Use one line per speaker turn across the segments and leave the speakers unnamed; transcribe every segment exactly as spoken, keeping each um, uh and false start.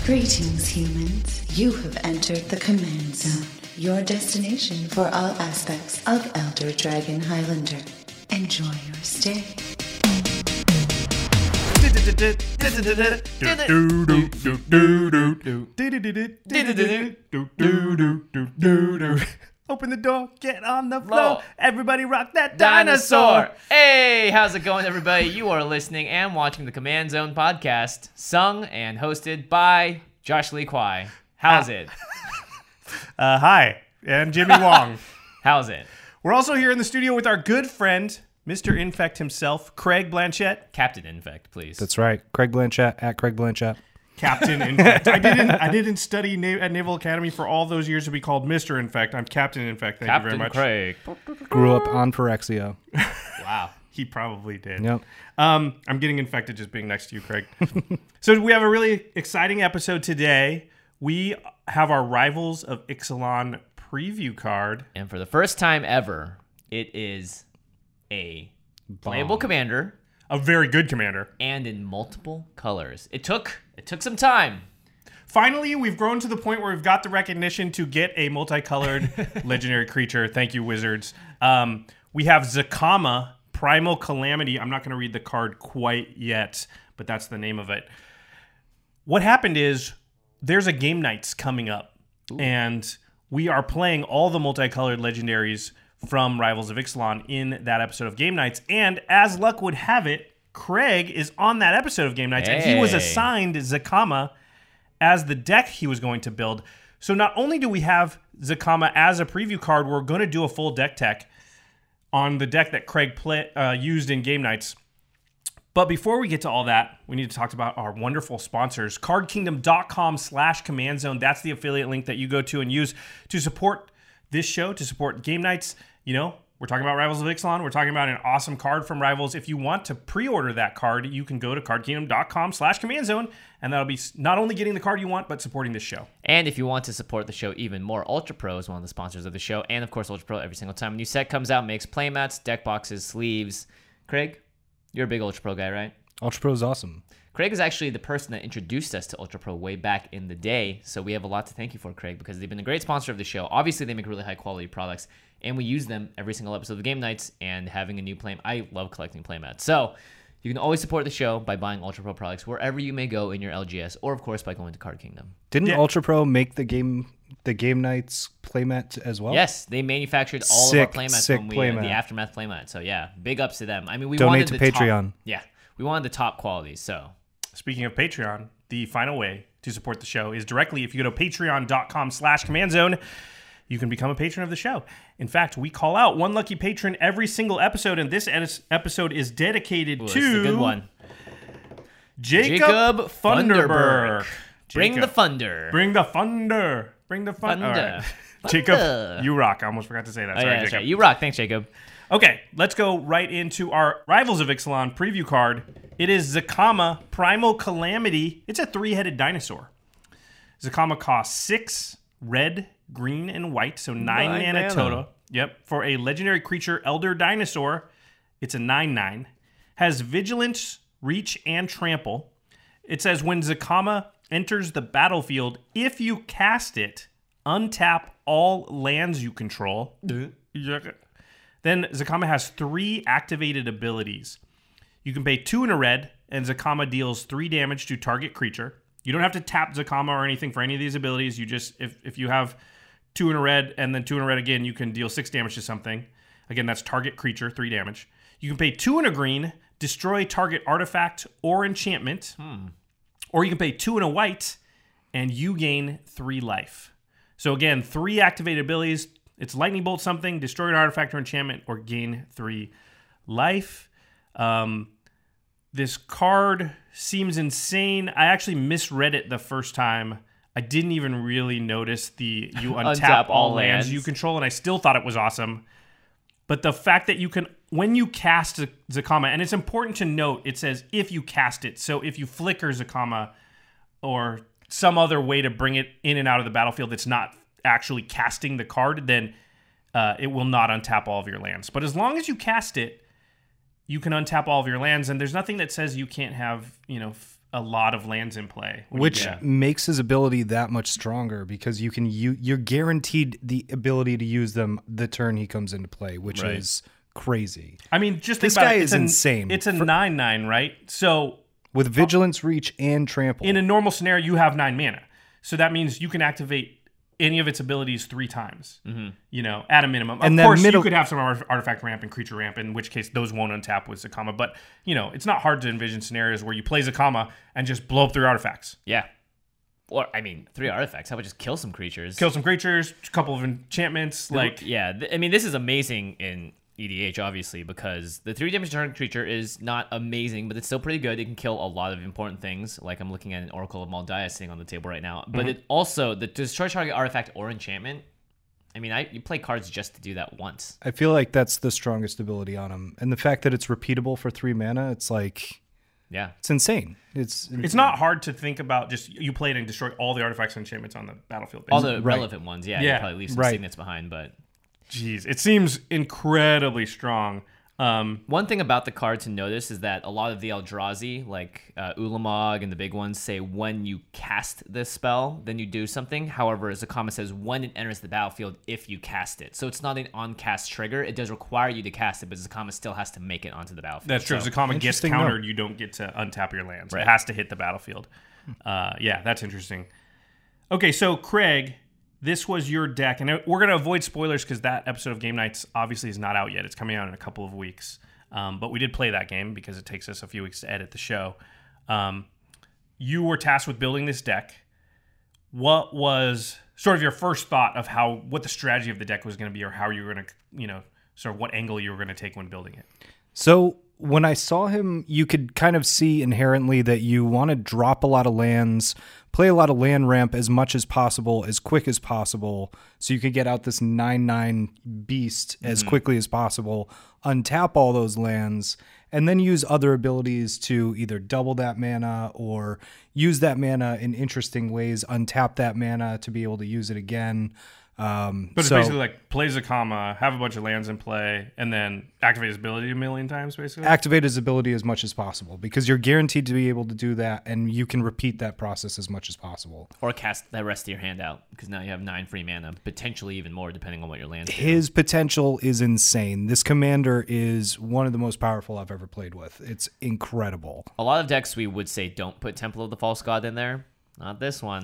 Greetings, humans. You have entered the Command Zone, your destination for all aspects of Elder Dragon Highlander. Enjoy your stay.
Open the door, get on the floor.
Floor.
Everybody rock that dinosaur.
Hey, how's it going, everybody? You are listening and watching the Command Zone podcast, sung and hosted by Josh Lee Kwai. How's it?
Uh, hi, and Jimmy Wong.
How's it?
We're also here in the studio with our good friend, Mister Infect himself, Craig Blanchett.
Captain Infect, please.
That's right. Craig Blanchett at Craig Blanchett.
Captain Infect. I didn't I didn't study na- at Naval Academy for all those years to be called Mister Infect. I'm Captain Infect. Thank
Captain
you very much.
Craig.
Grew up on Phyrexia.
Wow.
He probably did.
Yep.
Um, I'm getting infected just being next to you, Craig. So we have a really exciting episode today. We have our Rivals of Ixalan preview card.
And for the first time ever, it is a playable commander
A very good commander.
and in multiple colors. It took it took some time.
Finally, we've grown to the point where we've got the recognition to get a multicolored legendary creature. Thank you, Wizards. Um, we have Zakama, Primal Calamity. I'm not going to read the card quite yet, but that's the name of it. What happened is there's a game nights coming up, Ooh. and we are playing all the multicolored legendaries from Rivals of Ixalan in that episode of Game Nights. And as luck would have it, Craig is on that episode of Game Nights,
Hey.
and he was assigned Zakama as the deck he was going to build. So not only do we have Zakama as a preview card, we're going to do a full deck tech on the deck that Craig play, uh, used in Game Nights. But before we get to all that, we need to talk about our wonderful sponsors. cardkingdom.com slash command zone. That's the affiliate link that you go to and use to support this show, to support Game Nights. You know, we're talking about Rivals of Ixalan. We're talking about an awesome card from Rivals. If you want to pre-order that card, you can go to cardkingdom.com slash command zone, and that'll be not only getting the card you want, but supporting this show.
And if you want to support the show even more, Ultra Pro is one of the sponsors of the show. And of course, Ultra Pro, every single time a new set comes out, makes playmats, deck boxes, sleeves. Craig, you're a big Ultra Pro guy, right?
Ultra Pro is awesome.
Craig is actually the person that introduced us to Ultra Pro way back in the day, so we have a lot to thank you for, Craig, because they've been a great sponsor of the show. Obviously, they make really high-quality products, and we use them every single episode of Game Nights, and having a new play... I love collecting playmats. So, you can always support the show by buying Ultra Pro products wherever you may go in your L G S, or, of course, by going to Card Kingdom.
Didn't
Yeah.
Ultra Pro make the game the Game Nights playmat as well?
Yes, they manufactured all
Sick,
of our playmats
sick
when we
playmat.
the Aftermath playmat. So, yeah, big ups to them. I mean, we
Donate
wanted
to
the
Patreon.
Top, yeah, we wanted the top quality, so...
Speaking of Patreon, the final way to support the show is directly if you go to patreon.com slash command zone, you can become a patron of the show. In fact, we call out one lucky patron every single episode, and this ed- episode is dedicated
Ooh,
to
this is a good one.
Jacob,
Jacob
Thunderberg.
Thunderberg. Bring
Jacob.
the thunder.
Bring the thunder. Bring the fun-
Thunder.
All right.
Thunder.
Jacob, you rock. I almost forgot to say that.
Oh,
Sorry,
yeah, that's
Jacob.
right. You rock. Thanks, Jacob.
Okay, let's go right into our Rivals of Ixalan preview card. It is Zakama, Primal Calamity. It's a three-headed dinosaur. Zakama costs six, red, green, and white, so nine,
Nine
mana
mana.
total. Yep, for a legendary creature, Elder Dinosaur, it's a nine nine. Has Vigilance, Reach, and Trample. It says when Zakama enters the battlefield, if you cast it, untap all lands you control. Then Zakama has three activated abilities. You can pay two in a red, and Zakama deals three damage to target creature. You don't have to tap Zakama or anything for any of these abilities. You just, if, if you have two in a red and then two in a red again, you can deal six damage to something. Again, that's target creature, three damage. You can pay two in a green, destroy target artifact or enchantment.
Hmm.
Or you can pay two in a white, and you gain three life. So again, three activated abilities. It's Lightning Bolt something, destroy an artifact or enchantment, or gain three life. Um, this card seems insane. I actually misread it the first time. I didn't even really notice the you untap,
Untap
all
all
lands
lands.
you control, and I still thought it was awesome. But the fact that you can, when you cast Z- Zakama, and it's important to note, it says if you cast it. So if you flicker Zakama or some other way to bring it in and out of the battlefield that's not actually casting the card, then uh, it will not untap all of your lands. But as long as you cast it, you can untap all of your lands, and there's nothing that says you can't have, you know, f- a lot of lands in play. when you
Which
do that.
makes his ability that much stronger because you can you you're guaranteed the ability to use them the turn he comes into play, which
Right.
is crazy.
I mean, just think
This
about
guy
it.
is
It's a-
insane.
It's a nine nine, right? So
With vigilance, reach, and trample.
in a normal scenario, you have nine mana. So that means you can activate any of its abilities three times, mm-hmm. you know, at a minimum. Of
And that
course,
middle-
you could have some art- artifact ramp and creature ramp, in which case those won't untap with Zakama. But, you know, it's not hard to envision scenarios where you play Zakama and just blow up three artifacts.
Yeah. Or, I mean, three artifacts. How about just kill some creatures?
Kill some creatures, a couple of enchantments. Like,
Yeah, th- I mean, this is amazing in E D H, obviously, because the three damage target creature is not amazing, but it's still pretty good. It can kill a lot of important things. Like I'm looking at an Oracle of Maldia sitting on the table right now. But it also, the destroy target artifact or enchantment, I mean, I you play cards just to do that once.
I feel like that's the strongest ability on him. And the fact that it's repeatable for three mana, it's like,
Yeah.
it's insane. It's
it's not hard to think about just you play it and destroy all the artifacts and enchantments on the battlefield.
All the
Right.
relevant ones, yeah.
Yeah.
You probably leave some
Right.
signets behind, but...
Jeez, it seems incredibly strong. Um,
One thing about the card to notice is that a lot of the Eldrazi, like uh, Ulamog and the big ones, say when you cast this spell, then you do something. However, Zakama says when it enters the battlefield, if you cast it. So it's not an on-cast trigger. It does require you to cast it, but Zakama still has to make it onto the battlefield.
That's true.
So,
If Zakama gets
Interesting
countered,
note.
you don't get to untap your lands.
Right.
It has to hit the battlefield. Uh, yeah, that's interesting. Okay, so Craig, this was your deck, and we're going to avoid spoilers because that episode of Game Nights obviously is not out yet. It's coming out in a couple of weeks. Um, but we did play that game because it takes us a few weeks to edit the show. Um, you were tasked with building this deck. What was sort of your first thought of how what the strategy of the deck was going to be, or how you were going to, you know, sort of what angle you were going to take when building it?
So when I saw him, you could kind of see inherently that you want to drop a lot of lands, play a lot of land ramp as much as possible, as quick as possible, so you could get out this nine nine beast as quickly as possible, untap all those lands, and then use other abilities to either double that mana or use that mana in interesting ways, untap that mana to be able to use it again. Um,
But it's
so-
basically like play Zakama, have a bunch of lands in play, and then activate his ability a million times, basically.
activate his ability as much as possible because you're guaranteed to be able to do that, and you can repeat that process as much as possible.
or cast the rest of your hand out, because now you have nine free mana, potentially even more, depending on what your lands do.
His potential is insane. This commander is one of the most powerful I've ever played with. It's incredible.
A lot of decks we would say don't put Temple of the False God in there. Not this one.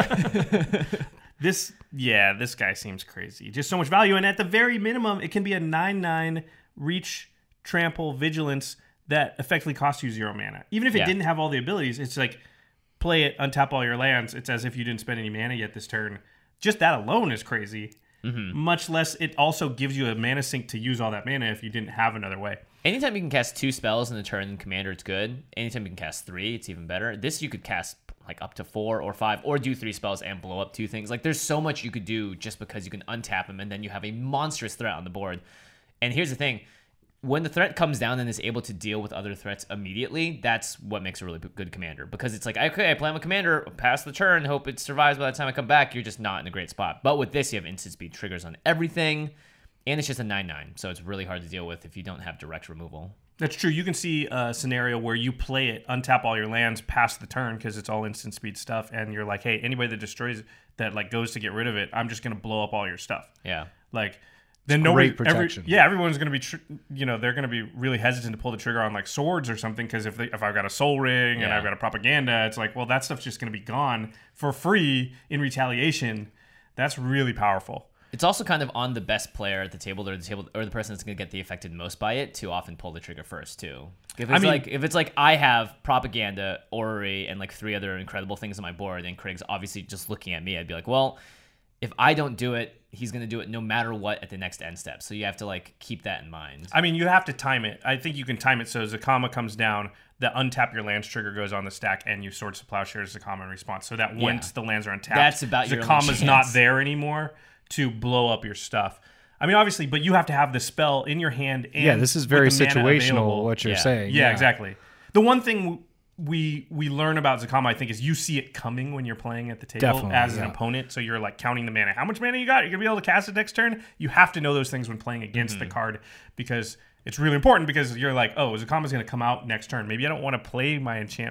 This, yeah, this guy seems crazy. Just so much value. And at the very minimum, it can be a nine nine reach, trample, vigilance that effectively costs you zero mana. Even if it
Yeah.
didn't have all the abilities, it's like play it, untap all your lands. It's as if you didn't spend any mana yet this turn. Just that alone is crazy.
Mm-hmm.
Much less it also gives you a mana sink to use all that mana if you didn't have another way.
Anytime you can cast two spells in a turn in Commander, it's good. Anytime you can cast three, it's even better. This you could cast like up to four or five, or do three spells and blow up two things. Like there's so much you could do just because you can untap them, and then you have a monstrous threat on the board. And here's the thing. When the threat comes down and is able to deal with other threats immediately, that's what makes a really good commander. Because it's like, okay, I play my commander, pass the turn, hope it survives by the time I come back. You're just not in a great spot. But with this, you have instant speed triggers on everything, and it's just a nine nine, so it's really hard to deal with if you don't have direct removal.
That's true. You can see a scenario where you play it, untap all your lands, pass the turn because it's all instant speed stuff, and you're like, hey, anybody that destroys that like goes to get rid of it, I'm just gonna blow up all your stuff.
Yeah.
Like then nobody,
great
every,
protection.
yeah, everyone's gonna be, tr- you know, they're gonna be really hesitant to pull the trigger on like swords or something because if they, if I've got a soul ring and
Yeah.
I've got a propaganda, it's like, well, that stuff's just gonna be gone for free in retaliation. That's really powerful.
It's also kind of on the best player at the table, or the table, or the person that's going to get the affected most by it, to often pull the trigger first too. If it's
I mean-
like if it's like I have propaganda, orrery, and like three other incredible things on my board, and Craig's obviously just looking at me, I'd be like, well, if I don't do it, he's going to do it no matter what at the next end step. So you have to like keep that in mind.
I mean, you have to time it. I think you can time it so Zakama comes down, the untap your lands trigger goes on the stack, and you Swords to Plowshares Zakama in response. So that once
Yeah.
the lands are untapped,
That's about your only
Zakama's not
chance.
there anymore to blow up your stuff. I mean, obviously, but you have to have the spell in your hand. And
Yeah, this is
with
very
the mana
situational,
available.
what you're
Yeah.
saying.
Yeah, exactly. The one thing we we learn about Zakama, I think, is you see it coming when you're playing at the table
Definitely,
as an
yeah.
opponent. So you're like counting the mana. How much mana you got? You're gonna be able to cast it next turn. You have to know those things when playing against
Mm-hmm.
the card because it's really important. Because you're like, oh, Zakama's gonna come out next turn. Maybe I don't want to play my enchantment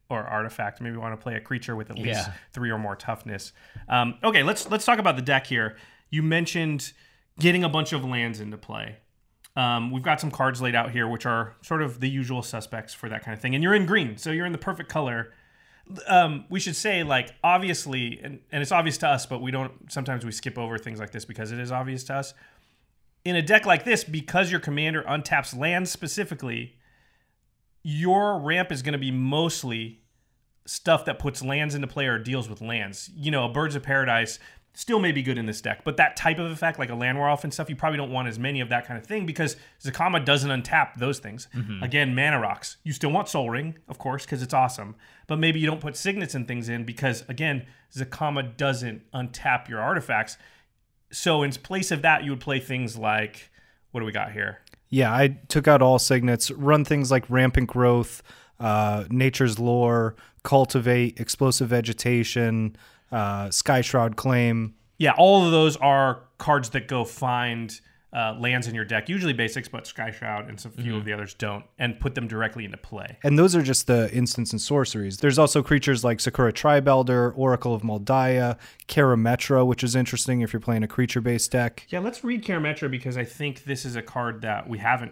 or artifact. Maybe want to play a creature with at least
Yeah.
three or more toughness. Um, okay, let's let's talk about the deck here. You mentioned getting a bunch of lands into play. Um, we've got some cards laid out here, which are sort of the usual suspects for that kind of thing. And you're in green, so you're in the perfect color. Um, we should say, like, obviously, and, and it's obvious to us, but we don't, sometimes we skip over things like this because it is obvious to us. In a deck like this, because your commander untaps lands specifically, your ramp is going to be mostly stuff that puts lands into play or deals with lands. You know, Birds of Paradise still may be good in this deck, but that type of effect, like a Land War Elf and stuff, you probably don't want as many of that kind of thing because Zacama doesn't untap those things. Mm-hmm. Again, Mana Rocks. You still want Soul Ring, of course, because it's awesome, but maybe you don't put Signets and things in because, again, Zacama doesn't untap your artifacts. So in place of that, you would play things like, what do we got here?
Yeah, I took out all signets, run things like Rampant Growth, uh, Nature's Lore, Cultivate, Explosive Vegetation, uh, Sky Shroud Claim.
Yeah, all of those are cards that go find uh, lands in your deck, usually basics, but Sky Shroud and some few
Mm-hmm.
of the others don't, and put them directly into play.
And those are just the instants and sorceries. There's also creatures like Sakura Tribe Elder, Oracle of Moldiah, Karametra, which is interesting if you're playing a creature-based deck.
Yeah, let's read Karametra because I think this is a card that we haven't...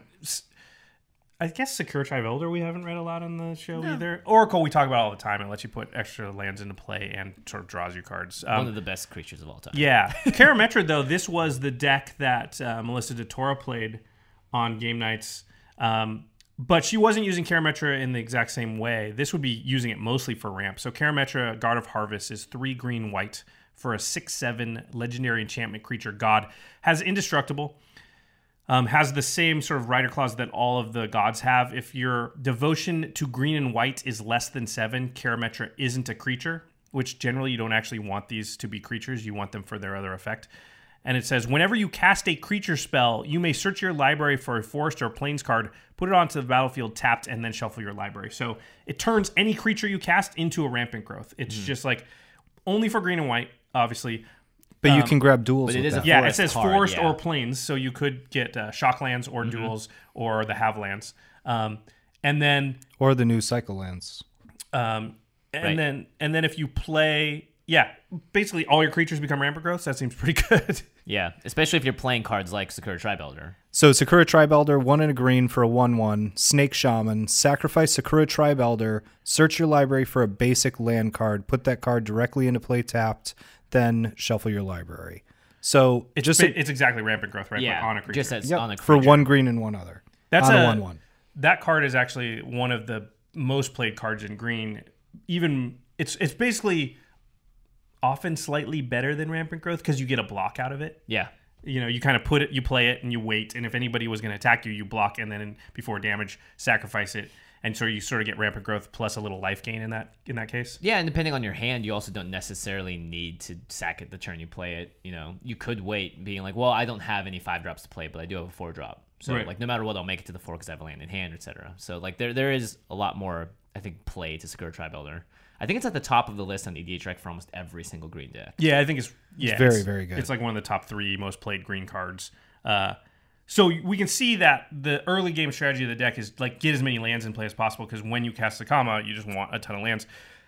I guess Sakura Tribe Elder we haven't read a lot on the show no. either. Oracle we talk about all the time. It lets you put extra lands into play and sort of draws you cards. Um,
One of the best creatures of all time.
Yeah. Karametra, though, this was the deck that uh, Melissa DeTora played on game nights. Um, but she wasn't using Karametra in the exact same way. This would be using it mostly for ramp. So Karametra, God of Harvest, is three green white for a six seven legendary enchantment creature god. Has indestructible. Um, has the same sort of rider clause that all of the gods have. If your devotion to green and white is less than seven, Karametra isn't a creature, which generally you don't actually want these to be creatures. You want them for their other effect. And it says, whenever you cast a creature spell, you may search your library for a forest or plains card, put it onto the battlefield tapped, and then shuffle your library. So it turns any creature you cast into a Rampant Growth. It's mm. just like only for green and white, obviously.
But you um, can grab duels
but it
with
is
that.
a
Yeah, it
forest
says
card,
forest
yeah.
or plains, so you could get uh, shocklands or mm-hmm. duels or the have lands. Um, and then
or the new cycle lands.
Um, and
Right.
then and then if you play, yeah, basically all your creatures become Rampant Growths. That seems pretty good.
Yeah, especially if you're playing cards like Sakura Tribe Elder.
So Sakura Tribe Elder, one and a green for a one one, Snake Shaman, sacrifice Sakura Tribe Elder, search your library for a basic land card, put that card directly into play tapped, then shuffle your library. So
It's
just
just it's exactly Rampant Growth, right?
Yeah,
But on a creature.
just as
yep,
on a
for
creature.
one green and one other.
That's
on a,
a
one one.
That card is actually one of the most played cards in green. Even it's it's basically often slightly better than Rampant Growth because you get a block out of it.
Yeah.
You know, you kind of put it, you play it, and you wait. And if anybody was going to attack you, you block, and then before damage, sacrifice it, and so you sort of get Rampant Growth plus a little life gain in that in that case.
Yeah, and depending on your hand, you also don't necessarily need to sack it the turn you play it. You know, you could wait, being like, well, I don't have any five drops to play, but I do have a four drop. So
Right.
like, no matter what, I'll make it to the four because I have a land in hand, et cetera. So like, there there is a lot more, I think, play to Sakura Tribe Elder. I think it's at the top of the list on E D H Rec for almost every single green deck.
Yeah, I think it's yeah,
It's very, very good.
It's like one of the top three most played green cards. Uh, so we can see that the early game strategy of the deck is like get as many lands in play as possible because when you cast Zacama, you just want a ton of lands.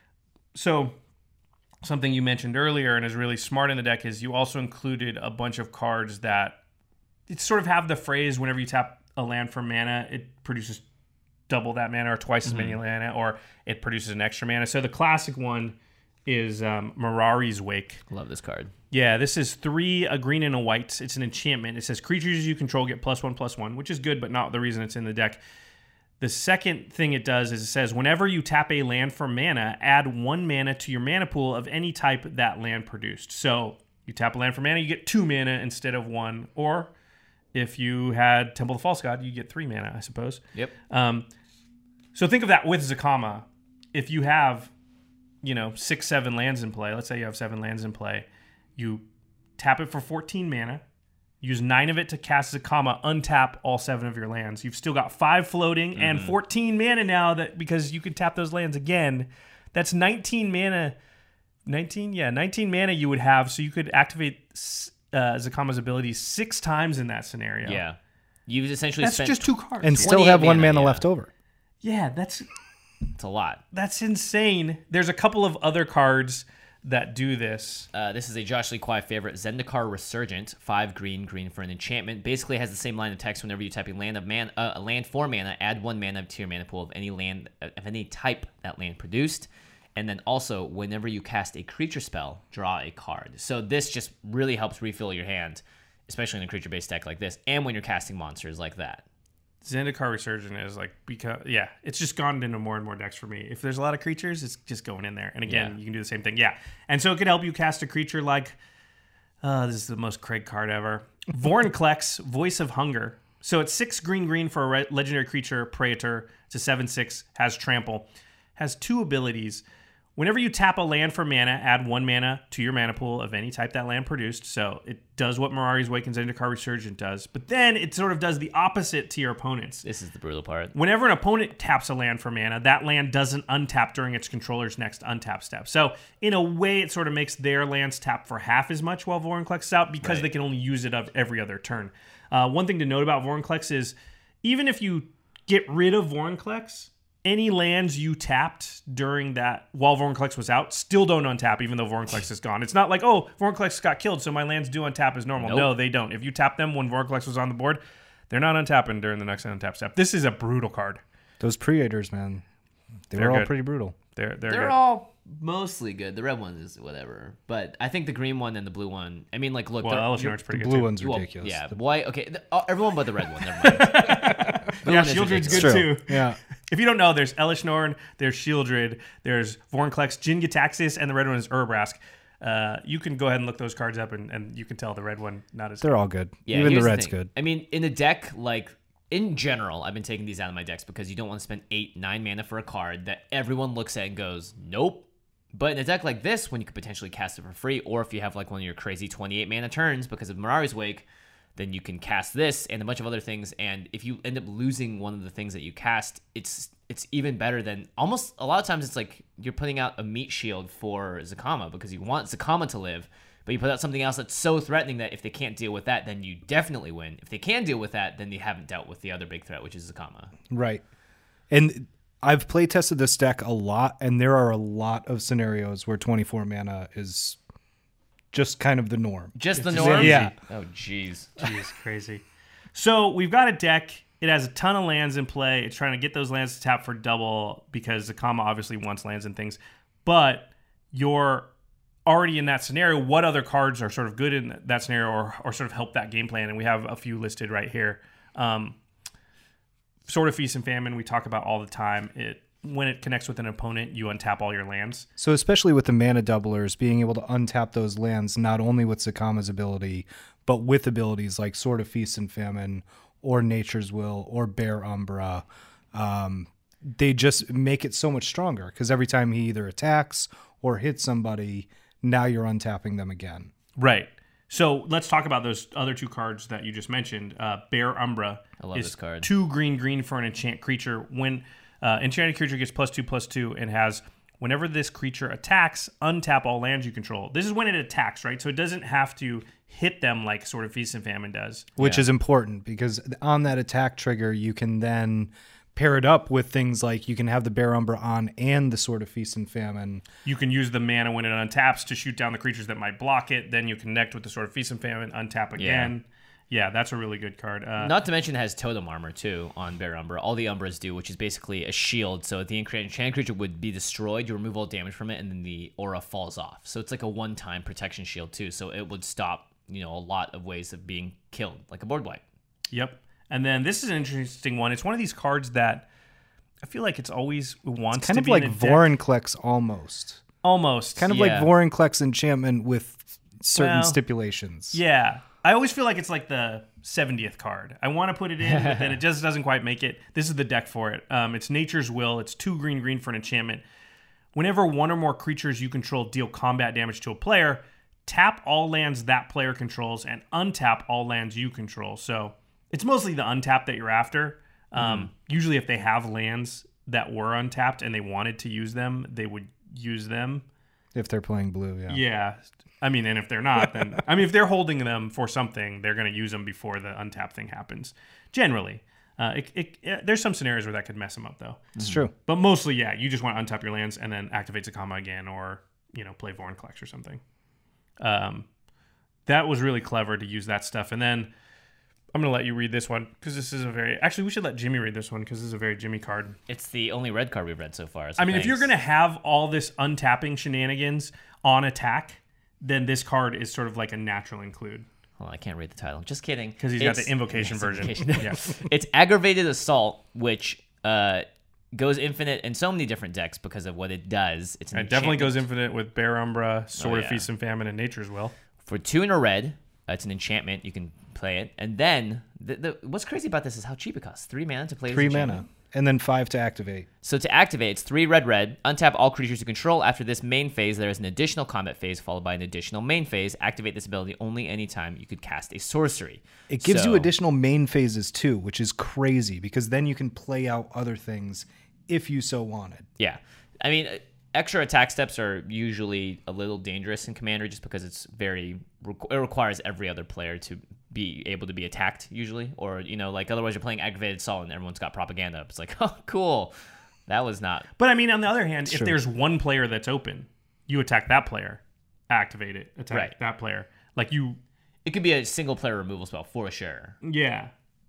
So something you mentioned earlier and is really smart in the deck is you also included a bunch of cards that it sort of have the phrase whenever you tap a land for mana, it produces double that mana or twice as
Mm-hmm.
many mana, or it produces an extra mana. So the classic one is um, Mirari's Wake.
Love this card.
Yeah, this is three, a green and a white. It's an enchantment. It says creatures you control get plus one, plus one, which is good, but not the reason it's in the deck. The second thing it does is it says whenever you tap a land for mana, add one mana to your mana pool of any type that land produced. So you tap a land for mana, you get two mana instead of one. Or if you had Temple of the False God, you get three mana, I suppose.
Yep.
Um, so think of that with Zacama. If you have, you know, six, seven lands in play, let's say you have seven lands in play, you tap it for fourteen mana, use nine of it to cast Zacama, untap all seven of your lands. You've still got five floating mm-hmm. and fourteen mana now that because you can tap those lands again. That's nineteen mana. nineteen? Yeah, nineteen mana you would have, so you could activate uh, Zacama's abilities six times in that scenario.
Yeah. You've essentially
That's
spent
just two cards.
And still have one
mana,
mana
yeah.
left over.
Yeah, that's
It's a lot.
That's insane. There's a couple of other cards that do this.
Uh, this is a Josh Lee Kwai favorite, Zendikar Resurgent, five green, green for an enchantment. Basically has the same line of text whenever you type a land of man, uh, a land for mana, add one mana to your mana pool of any land of any type that land produced. And then also, whenever you cast a creature spell, draw a card. So this just really helps refill your hand, especially in a creature-based deck like this, and when you're casting monsters like that.
Zendikar Resurgent is like, because yeah, it's just gone into more and more decks for me. If there's a lot of creatures, it's just going in there. And again,
Yeah.
you can do the same thing. Yeah. And so it could help you cast a creature like, uh, this is the most Craig card ever. Vorinclex, Voice of Hunger. So it's six green green for a re- legendary creature, Praetor. It's a seven six, has trample. Has two abilities. Whenever you tap a land for mana, add one mana to your mana pool of any type that land produced. So it does what Mirari's Wake and Zendikar Resurgent does. But then it sort of does the opposite to your opponents.
This is the brutal part.
Whenever an opponent taps a land for mana, that land doesn't untap during its controller's next untap step. So in a way, it sort of makes their lands tap for half as much while Vorinclex is out because
Right.
they can only use it of every other turn. Uh, one thing to note about Vorinclex is even if you get rid of Vorinclex, any lands you tapped during that while Vorinclex was out still don't untap, even though Vorinclex is gone. It's not like, oh, Vorinclex got killed, so my lands do untap as normal.
Nope.
No, they don't. If you tap them when Vorinclex was on the board, they're not untapping during the next untap step. This is a brutal card.
Those Preators, man, they
They're
were all
good.
pretty brutal.
They're they're,
They're
good.
all mostly good. The red one is whatever. But I think the green one and the blue one, I mean, like, look.
well,
they're-
Elesh
you're-
Norn's pretty
The
good
blue
too.
one's
well,
ridiculous.
yeah,
The-
white. Okay, the, uh, everyone but the red one. Never mind. Blue
Yeah,
one is
Shieldred's
ridiculous.
good
True.
too.
Yeah.
If you don't know, there's Elesh Norn, there's Shieldred, there's Vorinclex, Jin-Gitaxias, and the red one is Urabrask. Uh, you can go ahead and look those cards up, and, and you can tell the red one not as
They're all good.
Yeah,
Even the
here's
red's
thing.
good.
I mean, in a deck, like, in general, I've been taking these out of my decks because you don't want to spend eight, nine mana for a card that everyone looks at and goes, nope. But in a deck like this, when you could potentially cast it for free, or if you have like one of your crazy twenty-eight mana turns because of Mirari's Wake, then you can cast this and a bunch of other things. And if you end up losing one of the things that you cast, it's it's even better than almost a lot of times it's like you're putting out a meat shield for Zakama because you want Zakama to live, but you put out something else that's so threatening that if they can't deal with that, then you definitely win. If they can deal with that, then they haven't dealt with the other big threat, which is Zakama.
Right. And I've play tested this deck a lot, and there are a lot of scenarios where twenty-four mana is just kind of the norm.
Just the
just
norm?
easy.
Yeah.
Oh, jeez.
Jeez, crazy. So we've got a deck. It has a ton of lands in play. It's trying to get those lands to tap for double because Zakama obviously wants lands and things. But you're already in that scenario. What other cards are sort of good in that scenario or, or sort of help that game plan? And we have a few listed right here. Um, Sword of Feast and Famine we talk about all the time. It when it connects with an opponent, you untap all your lands.
So especially with the mana doublers, being able to untap those lands not only with Zakama's ability, but with abilities like Sword of Feast and Famine or Nature's Will or Bear Umbra, um, they just make it so much stronger because every time he either attacks or hits somebody, now you're untapping them again.
Right. So let's talk about those other two cards that you just mentioned. Uh, Bear Umbra
I love
is
this card.
two green green for an enchant creature. When uh, enchanted creature gets plus two plus two and has whenever this creature attacks, untap all lands you control. This is when it attacks, right? So it doesn't have to hit them like Sword of Feast and Famine does.
Which
Yeah.
is important because on that attack trigger, you can then pair it up with things like you can have the Bear Umbra on and the Sword of Feast and Famine.
You can use the mana when it untaps to shoot down the creatures that might block it. Then you connect with the Sword of Feast and Famine, untap again. Yeah, that's a really good card. Uh,
Not to mention it has totem armor too on Bear Umbra. All the Umbras do, which is basically a shield. So if the enchanted creature would be destroyed, you remove all damage from it, and then the aura falls off. So it's like a one-time protection shield too. So it would stop, you know, a lot of ways of being killed, like a board wipe.
Yep. And then this is an interesting one. It's one of these cards that I feel like it's always wants
Kind
to
of
be
like
in a deck.
Vorinclex almost.
Almost.
Kind of
Yeah.
like Vorinclex enchantment with certain
Well,
stipulations.
Yeah. I always feel like it's like the seventieth card. I want to put it in, but then it just doesn't quite make it. This is the deck for it. Um, it's Nature's Will. It's two green green for an enchantment. Whenever one or more creatures you control deal combat damage to a player, tap all lands that player controls and untap all lands you control. So it's mostly the untap that you're after. Um, Usually if they have lands that were untapped and they wanted to use them, they would use them.
If they're playing blue, yeah.
Yeah. I mean, and if they're not, then... I mean, if they're holding them for something, they're going to use them before the untap thing happens. Generally. Uh, it, it, it, there's some scenarios where that could mess him up, though.
It's true.
But mostly, yeah, you just want to untap your lands and then activate Zakama again, or you know, play Vorn Collects or something. Um, that was really clever to use that stuff. And then I'm going to let you read this one because this is a very... Actually, we should let Jimmy read this one because this is a very Jimmy card.
It's the only red card we've read so far. So
I mean,
thanks.
if you're going to have all this untapping shenanigans on attack, then this card is sort of like a natural include.
Hold on, I can't read the title. Just kidding.
Because he's
It's-
got the invocation
yes,
version.
invocation.
Yeah.
It's Aggravated Assault, which uh, goes infinite in so many different decks because of what it does. It's an
It definitely
enchantment.
goes infinite with Bear Umbra, Sword
Oh,
of
yeah.
Feast and Famine, and Nature's Will.
For two in a red. Uh, it's an enchantment. You can play it. And then, the, the, what's crazy about this is how cheap it costs. Three mana to play this
Three
enchantment.
mana. And then five to activate.
So to activate, it's three red red. Untap all creatures you control. After this main phase, there is an additional combat phase followed by an additional main phase. Activate this ability only anytime you could cast a sorcery.
It gives
So-
you additional main phases too, which is crazy because then you can play out other things if you so wanted.
Yeah. I mean, uh, extra attack steps are usually a little dangerous in Commander just because it's very, requ- it requires every other player to be able to be attacked usually. Or, you know, like otherwise you're playing Aggravated Assault and everyone's got propaganda up. It's like, oh, cool. That was not.
But I mean, on the other hand, if
true.
there's one player that's open, you attack that player, activate it, attack
Right.
that player. Like you,
It could be a single player removal spell for sure.
yeah.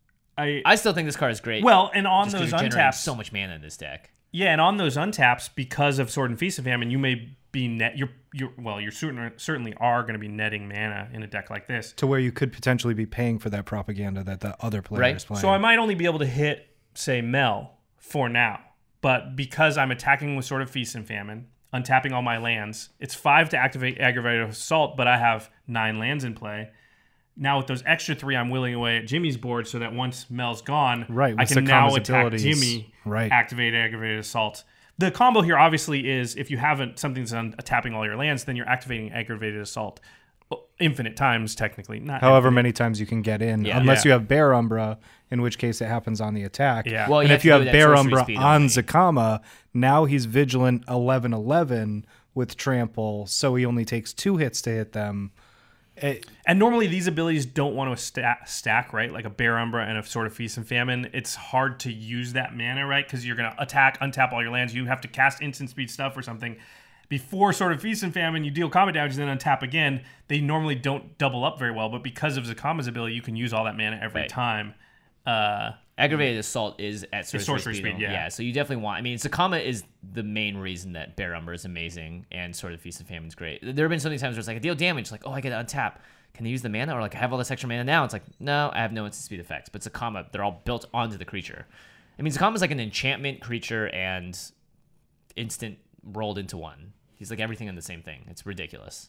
I,
I still think this card is great.
well, and on
just 'cause
those
you're generating
untaps,
so much mana in this deck.
yeah, and on those untaps, because of Sword and Feast of Famine, you may be net. You're, you're well, you certain, certainly are going to be netting mana in a deck like this.
To where you could potentially be paying for that propaganda that the other player
Right.
is playing.
So I might only be able to hit, say, Mel for now. But because I'm attacking with Sword of Feast and Famine, untapping all my lands, it's five to activate Aggravated Assault, but I have nine lands in play. Now with those extra three, I'm willing away at Jimmy's board so that once Mel's gone,
Right,
I
with
can now
Sakama's
attack
abilities.
Jimmy,
Right.
activate Aggravated Assault. The combo here obviously is if you haven't something that's un- tapping all your lands, then you're activating Aggravated Assault infinite times technically. Not
However
infinite.
many times you can get in,
Yeah.
unless
Yeah.
you have Bear Umbra, in which case it happens on the attack.
Yeah.
Well,
and
you
if
have
you
to
have
do that
Bear
sorcery
Umbra
speed
on
only.
Zakama, now he's Vigilant eleven eleven with Trample, so he only takes two hits to hit them. It,
And normally these abilities don't want to stack, stack, right? Like a Bear Umbra and a Sword of Feast and Famine. It's hard to use that mana, right? Because you're going to attack, untap all your lands. You have to cast instant speed stuff or something. Before Sword of Feast and Famine, you deal combat damage and then untap again. They normally don't double up very well, but because of Zakama's ability, you can use all that mana every
Right.
time. Uh,
Aggravated Assault is at sorcery,
sorcery
speed.
speed,
only.
yeah.
So you definitely want. I mean, Zakama is the main reason that Bear Umbra is amazing and Sword of Feast and Famine is great. There have been so many times where it's like I deal damage, like oh I get to untap. Can I use the mana or like I have all this extra mana now? It's like no, I have no instant speed effects. But Zakama, they're all built onto the creature. I mean, Zakama is like an enchantment creature and instant rolled into one. He's like everything in the same thing. It's ridiculous.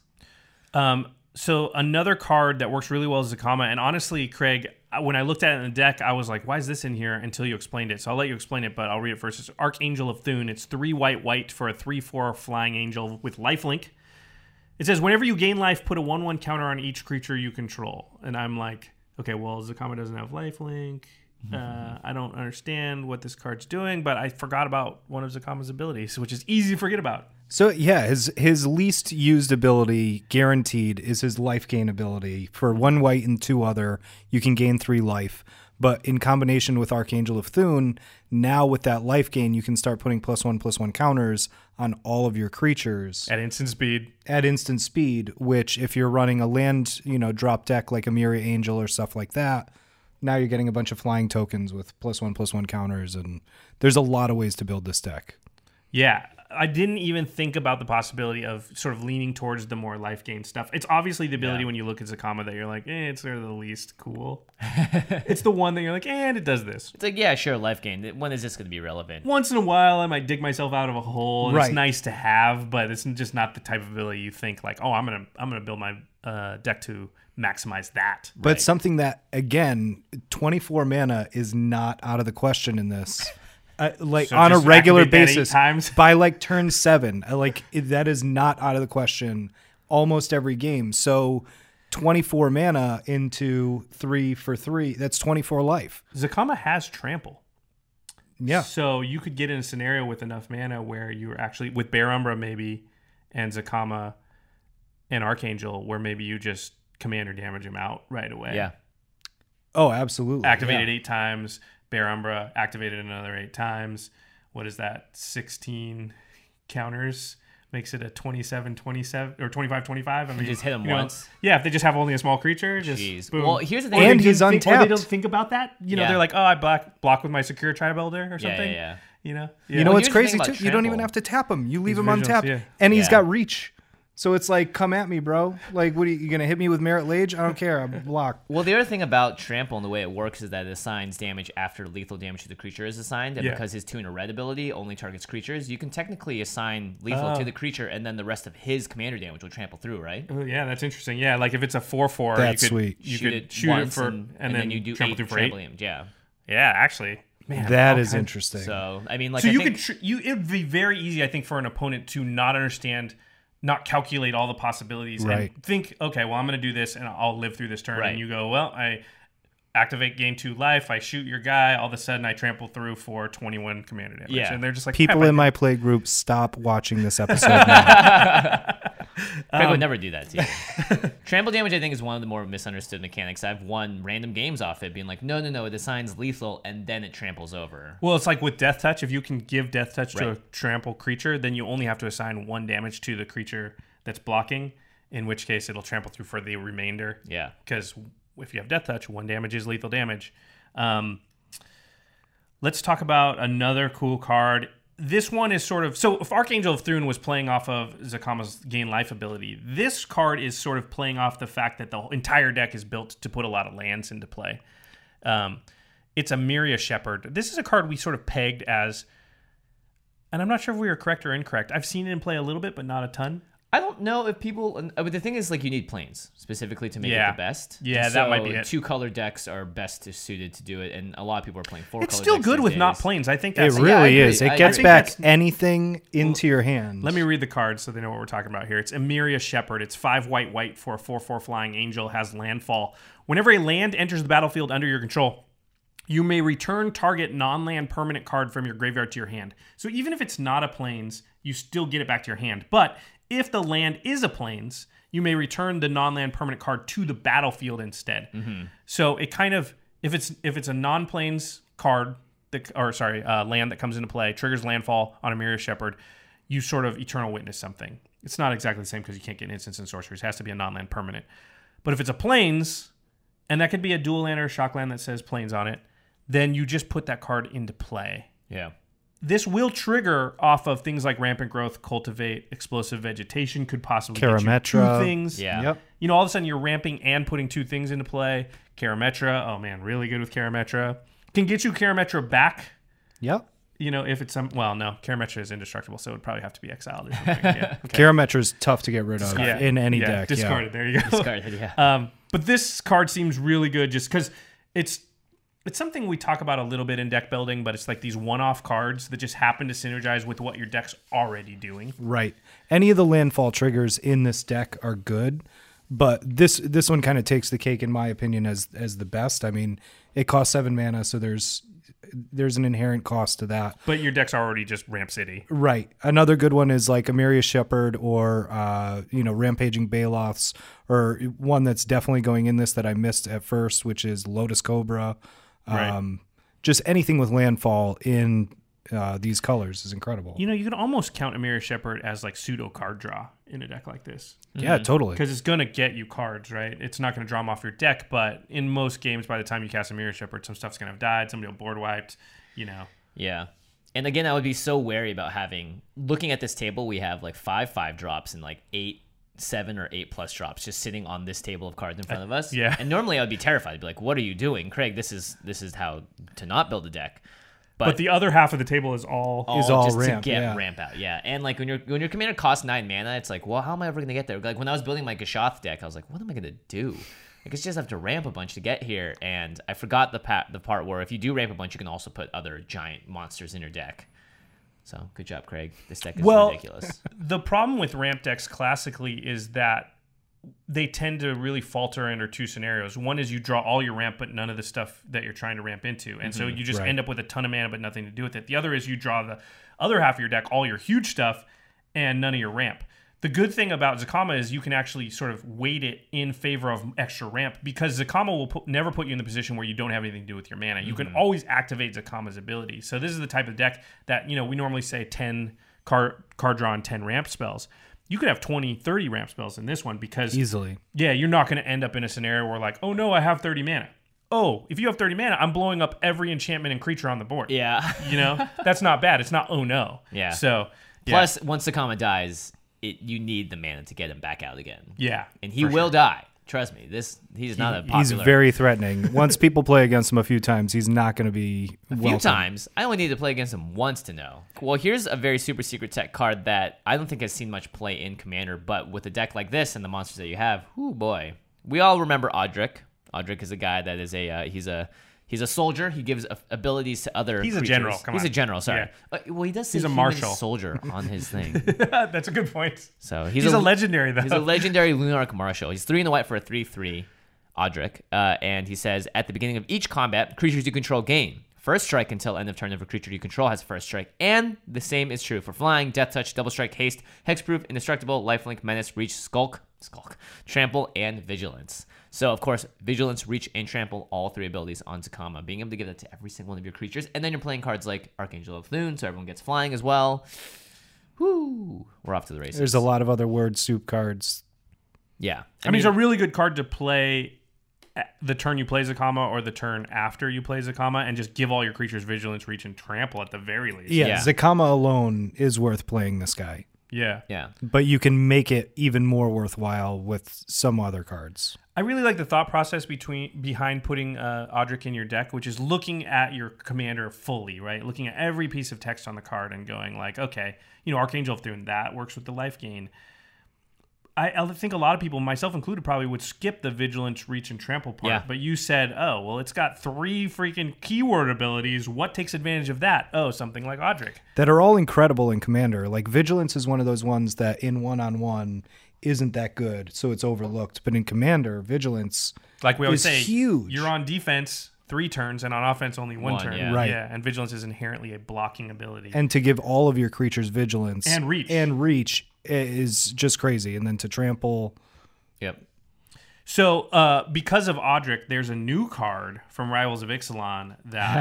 Um, so another card that works really well is Zakama. And honestly, Craig, when I looked at it in the deck, I was like, why is this in here until you explained it? So I'll let you explain it, but I'll read it first. It's Archangel of Thune. It's three white, white for a three four flying angel with lifelink. It says, whenever you gain life, put a one one counter on each creature you control. And I'm like, okay, well, Zakama doesn't have lifelink. Uh, I don't understand what this card's doing, but I forgot about one of Zakama's abilities, which is easy to forget about.
so yeah, his his least used ability, guaranteed, is his life gain ability. For one white and two other, you can gain three life. But in combination with Archangel of Thune, now with that life gain, you can start putting plus one, plus one counters on all of your creatures
At instant speed.
at instant speed, which if you're running a land, you know, drop deck like a Myria Angel or stuff like that, now you're getting a bunch of flying tokens with plus one, plus one counters. And there's a lot of ways to build this deck.
Yeah, I didn't even think about the possibility of sort of leaning towards the more life gain stuff. It's obviously the ability
Yeah.
when you look at Zakama that you're like, eh, it's sort of the least cool. It's the one that you're like, eh, and it does this.
It's like yeah, sure, life gain. When is this going to be relevant?
Once in a while, I might dig myself out of a hole. And
Right.
It's nice to have, but it's just not the type of ability you think like, oh, I'm gonna I'm gonna build my uh, deck to maximize that.
But
Right.
something that, again, twenty-four mana is not out of the question in this. Uh, like
So
on a
just
regular
activate that eight
basis,
times?
by like turn seven, uh, like it, that is not out of the question almost every game. So twenty-four mana into three for three, that's twenty-four life.
Zakama has trample.
Yeah.
So you could get in a scenario with enough mana where you're actually with Bear Umbra maybe and Zakama and Archangel where maybe you just command or damage him out right away.
Yeah.
Oh, absolutely.
Activated
yeah.
eight times. Bear Umbra activated another eight times. What is that? sixteen counters. Makes it a twenty-seven twenty-seven or twenty-five twenty-five. I mean,
just hit him
you know,
once.
Yeah, if they just have only a small creature, just
Jeez.
boom.
Well, here's the thing.
Or they
And he's
just think- Or they
untapped.
don't think about that. You know,
Yeah.
they're like, oh, I block block with my secure tri builder or
Yeah,
something.
yeah, yeah.
You know,
You know
Well,
what's
here's the
crazy
thing
too?
about
You don't even
trample.
have to tap him. You leave
These
him
visuals,
untapped,
yeah.
and he's
Yeah.
got reach. So it's like, come at me, bro. Like, what are you, you gonna hit me with Merit Lage? I don't care. I'm blocked.
Well, the other thing about Trample and the way it works is that it assigns damage after lethal damage to the creature is assigned, and
Yeah.
because his Tune a Red ability only targets creatures, you can technically assign lethal
Oh.
to the creature, and then the rest of his commander damage will trample through, right?
Oh, yeah, that's interesting. Yeah, like if it's a four four,
That's
you could,
sweet.
You
shoot
could
it
shoot
once
it for,
and,
and, then,
you do
trample
eight
through for
trample
eight.
damage. Yeah.
Yeah, actually, man,
That
all
is
kinds-
interesting.
So I mean, like,
So
I
you
think,
could tr- you it would be very easy, I think, for an opponent to not understand, not calculate all the possibilities,
Right.
and think, okay, well, I'm going to do this, and I'll live through this turn.
Right.
And you go, well, I activate gain two life, I shoot your guy, all of a sudden I trample through for twenty-one commander damage.
Yeah.
And they're just like,
People
"Crap,
in my play group, stop watching this episode now.
Craig
Um,
would never do that to you. Trample damage, I think, is one of the more misunderstood mechanics. I've won random games off it, being like, no, no, no, it assigns lethal and then it tramples over.
Well, it's like with Death Touch. If you can give Death Touch to a
Right.
trample creature, then you only have to assign one damage to the creature that's blocking, in which case it'll trample through for the remainder.
Yeah.
Because if you have Death Touch, one damage is lethal damage. Um, let's talk about another cool card. This one is sort of... So if Archangel of Thune was playing off of Zakama's gain life ability, this card is sort of playing off the fact that the entire deck is built to put a lot of lands into play. Um, it's a Myria Shepherd. This is a card we sort of pegged as... And I'm not sure if we were correct or incorrect. I've seen it in play a little bit, but not a ton.
I don't know if people... uh, But the thing is, like, you need planes specifically to make
Yeah.
it the best.
Yeah,
And
that might be
so
it.
Two-color decks are best to, suited to do it, and a lot of people are playing four-color
It's
decks
still good
these
with not
days.
planes. I think
It
that's...
Yeah, I
really
agree.
is.
I-
It
I
gets
think
back
that's-
anything into your hand.
Let me read the cards so they know what we're talking about here. It's Emiria Shepherd. It's five white white for a four four flying angel, has landfall. Whenever a land enters the battlefield under your control, you may return target non-land permanent card from your graveyard to your hand. So even if it's not a plains, you still get it back to your hand. But if the land is a plains, you may return the non-land permanent card to the battlefield instead. So it kind of, if it's if it's a non-plains card, that, or sorry, uh, land that comes into play, triggers landfall on Emiria Shepherd, you sort of Eternal Witness something. It's not exactly the same because you can't get instants and sorceries. It has to be a non-land permanent. But if it's a plains, and that could be a dual land or a shock land that says plains on it, then you just put that card into play.
Yeah.
This will trigger off of things like Rampant Growth, Cultivate, Explosive Vegetation, could possibly get you
Karametra.
two things.
Yeah.
Yep.
You know, all of a sudden you're ramping and putting two things into play. Karametra, oh man, really good with Karametra. Can get you Karametra back,
Yep.
you know, if it's some, well, no, Karametra is indestructible, so it would probably have to be exiled or something. Yeah. Okay.
Karametra is tough to get rid of
Yeah.
in any
Yeah,
deck.
Discarded. There you go.
Discarded, yeah.
Um, but this card seems really good just because it's it's something we talk about a little bit in deck building, but it's like these one-off cards that just happen to synergize with what your deck's already doing.
Yeah. Right. Any of the landfall triggers in this deck are good, but this this one kind of takes the cake in my opinion as as the best. I mean, it costs seven mana, so there's there's an inherent cost to that.
But your deck's already just Ramp City.
Right. Another good one is like Emiria Shepherd or, uh, you know, Rampaging Baloths, or one that's definitely going in this that I missed at first, which is Lotus Cobra.
Right.
Um, just anything with landfall in uh, these colors is incredible.
You know, you could almost count Emiria Shepherd as like pseudo card draw in a deck like this.
Yeah, totally.
Because it's going to get you cards, right? It's not going to draw them off your deck, but in most games, by the time you cast Emiria Shepherd, some stuff's going to have died, somebody will board wiped, you know.
Yeah. And again, I would be so wary about having, looking at this table, we have like five five drops and like eight seven or eight plus drops just sitting on this table of cards in front of us.
yeah.
And normally I would be terrified. I'd be like, what are you doing? Craig, this is this is how to not build a deck. But,
But the other half of the table is all...
Is all
just
ramp,
to get
yeah.
ramp out. Yeah. And like when your when your commander costs nine mana, it's like, well, how am I ever gonna get there? Like when I was building my Gashoth deck, I was like, what am I gonna do? Like it's just have to ramp a bunch to get here. And I forgot the pat the part where if you do ramp a bunch, you can also put other giant monsters in your deck. So good job, Craig. This deck is
Well,
ridiculous.
The problem with ramp decks classically is that they tend to really falter under two scenarios. One is you draw all your ramp, but none of the stuff that you're trying to ramp into. And so you just
Right.
end up with a ton of mana, but nothing to do with it. The other is you draw the other half of your deck, all your huge stuff, and none of your ramp. The good thing about Zacama is you can actually sort of weight it in favor of extra ramp because Zacama will put, never put you in the position where you don't have anything to do with your mana. You
Mm-hmm.
can always activate Zacama's ability. So this is the type of deck that, you know, we normally say ten card, card draw and ten ramp spells. You could have twenty, thirty ramp spells in this one because,
Easily.
yeah, you're not going to end up in a scenario where like, oh no, I have thirty mana. Oh, if you have thirty mana, I'm blowing up every enchantment and creature on the board.
Yeah.
You know, that's not bad. It's not, oh no.
Yeah.
So, yeah.
Plus, once Zacama dies, it you need the mana to get him back out again.
yeah.
And he
for
will
sure.
die. Trust me. This he's not a popular.
He's very threatening. Once people play against him a few times, he's not going to be
A few
welcome.
times. I only need to play against him once to know. Well, here's a very super secret tech card that I don't think has seen much play in Commander, but with a deck like this and the monsters that you have, oh boy. We all remember Audric. Audric is a guy that is a uh, he's a he's a soldier. He gives a- abilities to other.
He's a
creatures.
general, come
he's
on.
a general. Sorry.
Yeah.
Uh, well, he does say
He's a
human
marshal.
soldier on his thing.
That's a good point.
So he's,
He's, a, legendary, though.
He's a legendary Lunarch Marshal. He's three in the white for a three three, Audric. Uh, and he says, at the beginning of each combat, creatures you control gain first strike until end of turn of a creature you control has first strike. And the same is true for flying, death touch, double strike, haste, hexproof, indestructible, lifelink, menace, reach, skulk, skulk, trample, and vigilance. So, of course, vigilance, reach, and trample, all three abilities on Zacama. Being able to give that to every single one of your creatures. And then you're playing cards like Archangel of Thune, so everyone gets flying as well. Whoo! We're off to the races.
There's a lot of other word soup cards.
Yeah.
I mean, it's a really good card to play at the turn you play Zacama or the turn after you play Zacama and just give all your creatures vigilance, reach, and trample at the very least.
Yeah,
Yeah.
Zacama alone is worth playing this guy.
Yeah.
Yeah.
But you can make it even more worthwhile with some other cards.
I really like the thought process between behind putting uh, Audric in your deck, which is looking at your commander fully, right? Looking at every piece of text on the card and going like, okay, you know, Archangel of Thune, that works with the life gain. I, I think a lot of people, myself included, probably would skip the vigilance, reach, and trample part.
Yeah.
But you said, oh, well, it's got three freaking keyword abilities. What takes advantage of that? Oh, something like Audric.
That are all incredible in Commander. Like Vigilance is one of those ones that in one-on-one isn't that good, so it's overlooked. But in Commander, Vigilance
Like we always
is
say,
huge.
you're on defense three turns and on offense only one,
One,
turn.
yeah.
Right.
Yeah, and vigilance is inherently a blocking ability.
And to give all of your creatures Vigilance
And reach.
and reach is just crazy. And then to trample...
Yep.
So, uh, because of Audric, there's a new card from Rivals of Ixalan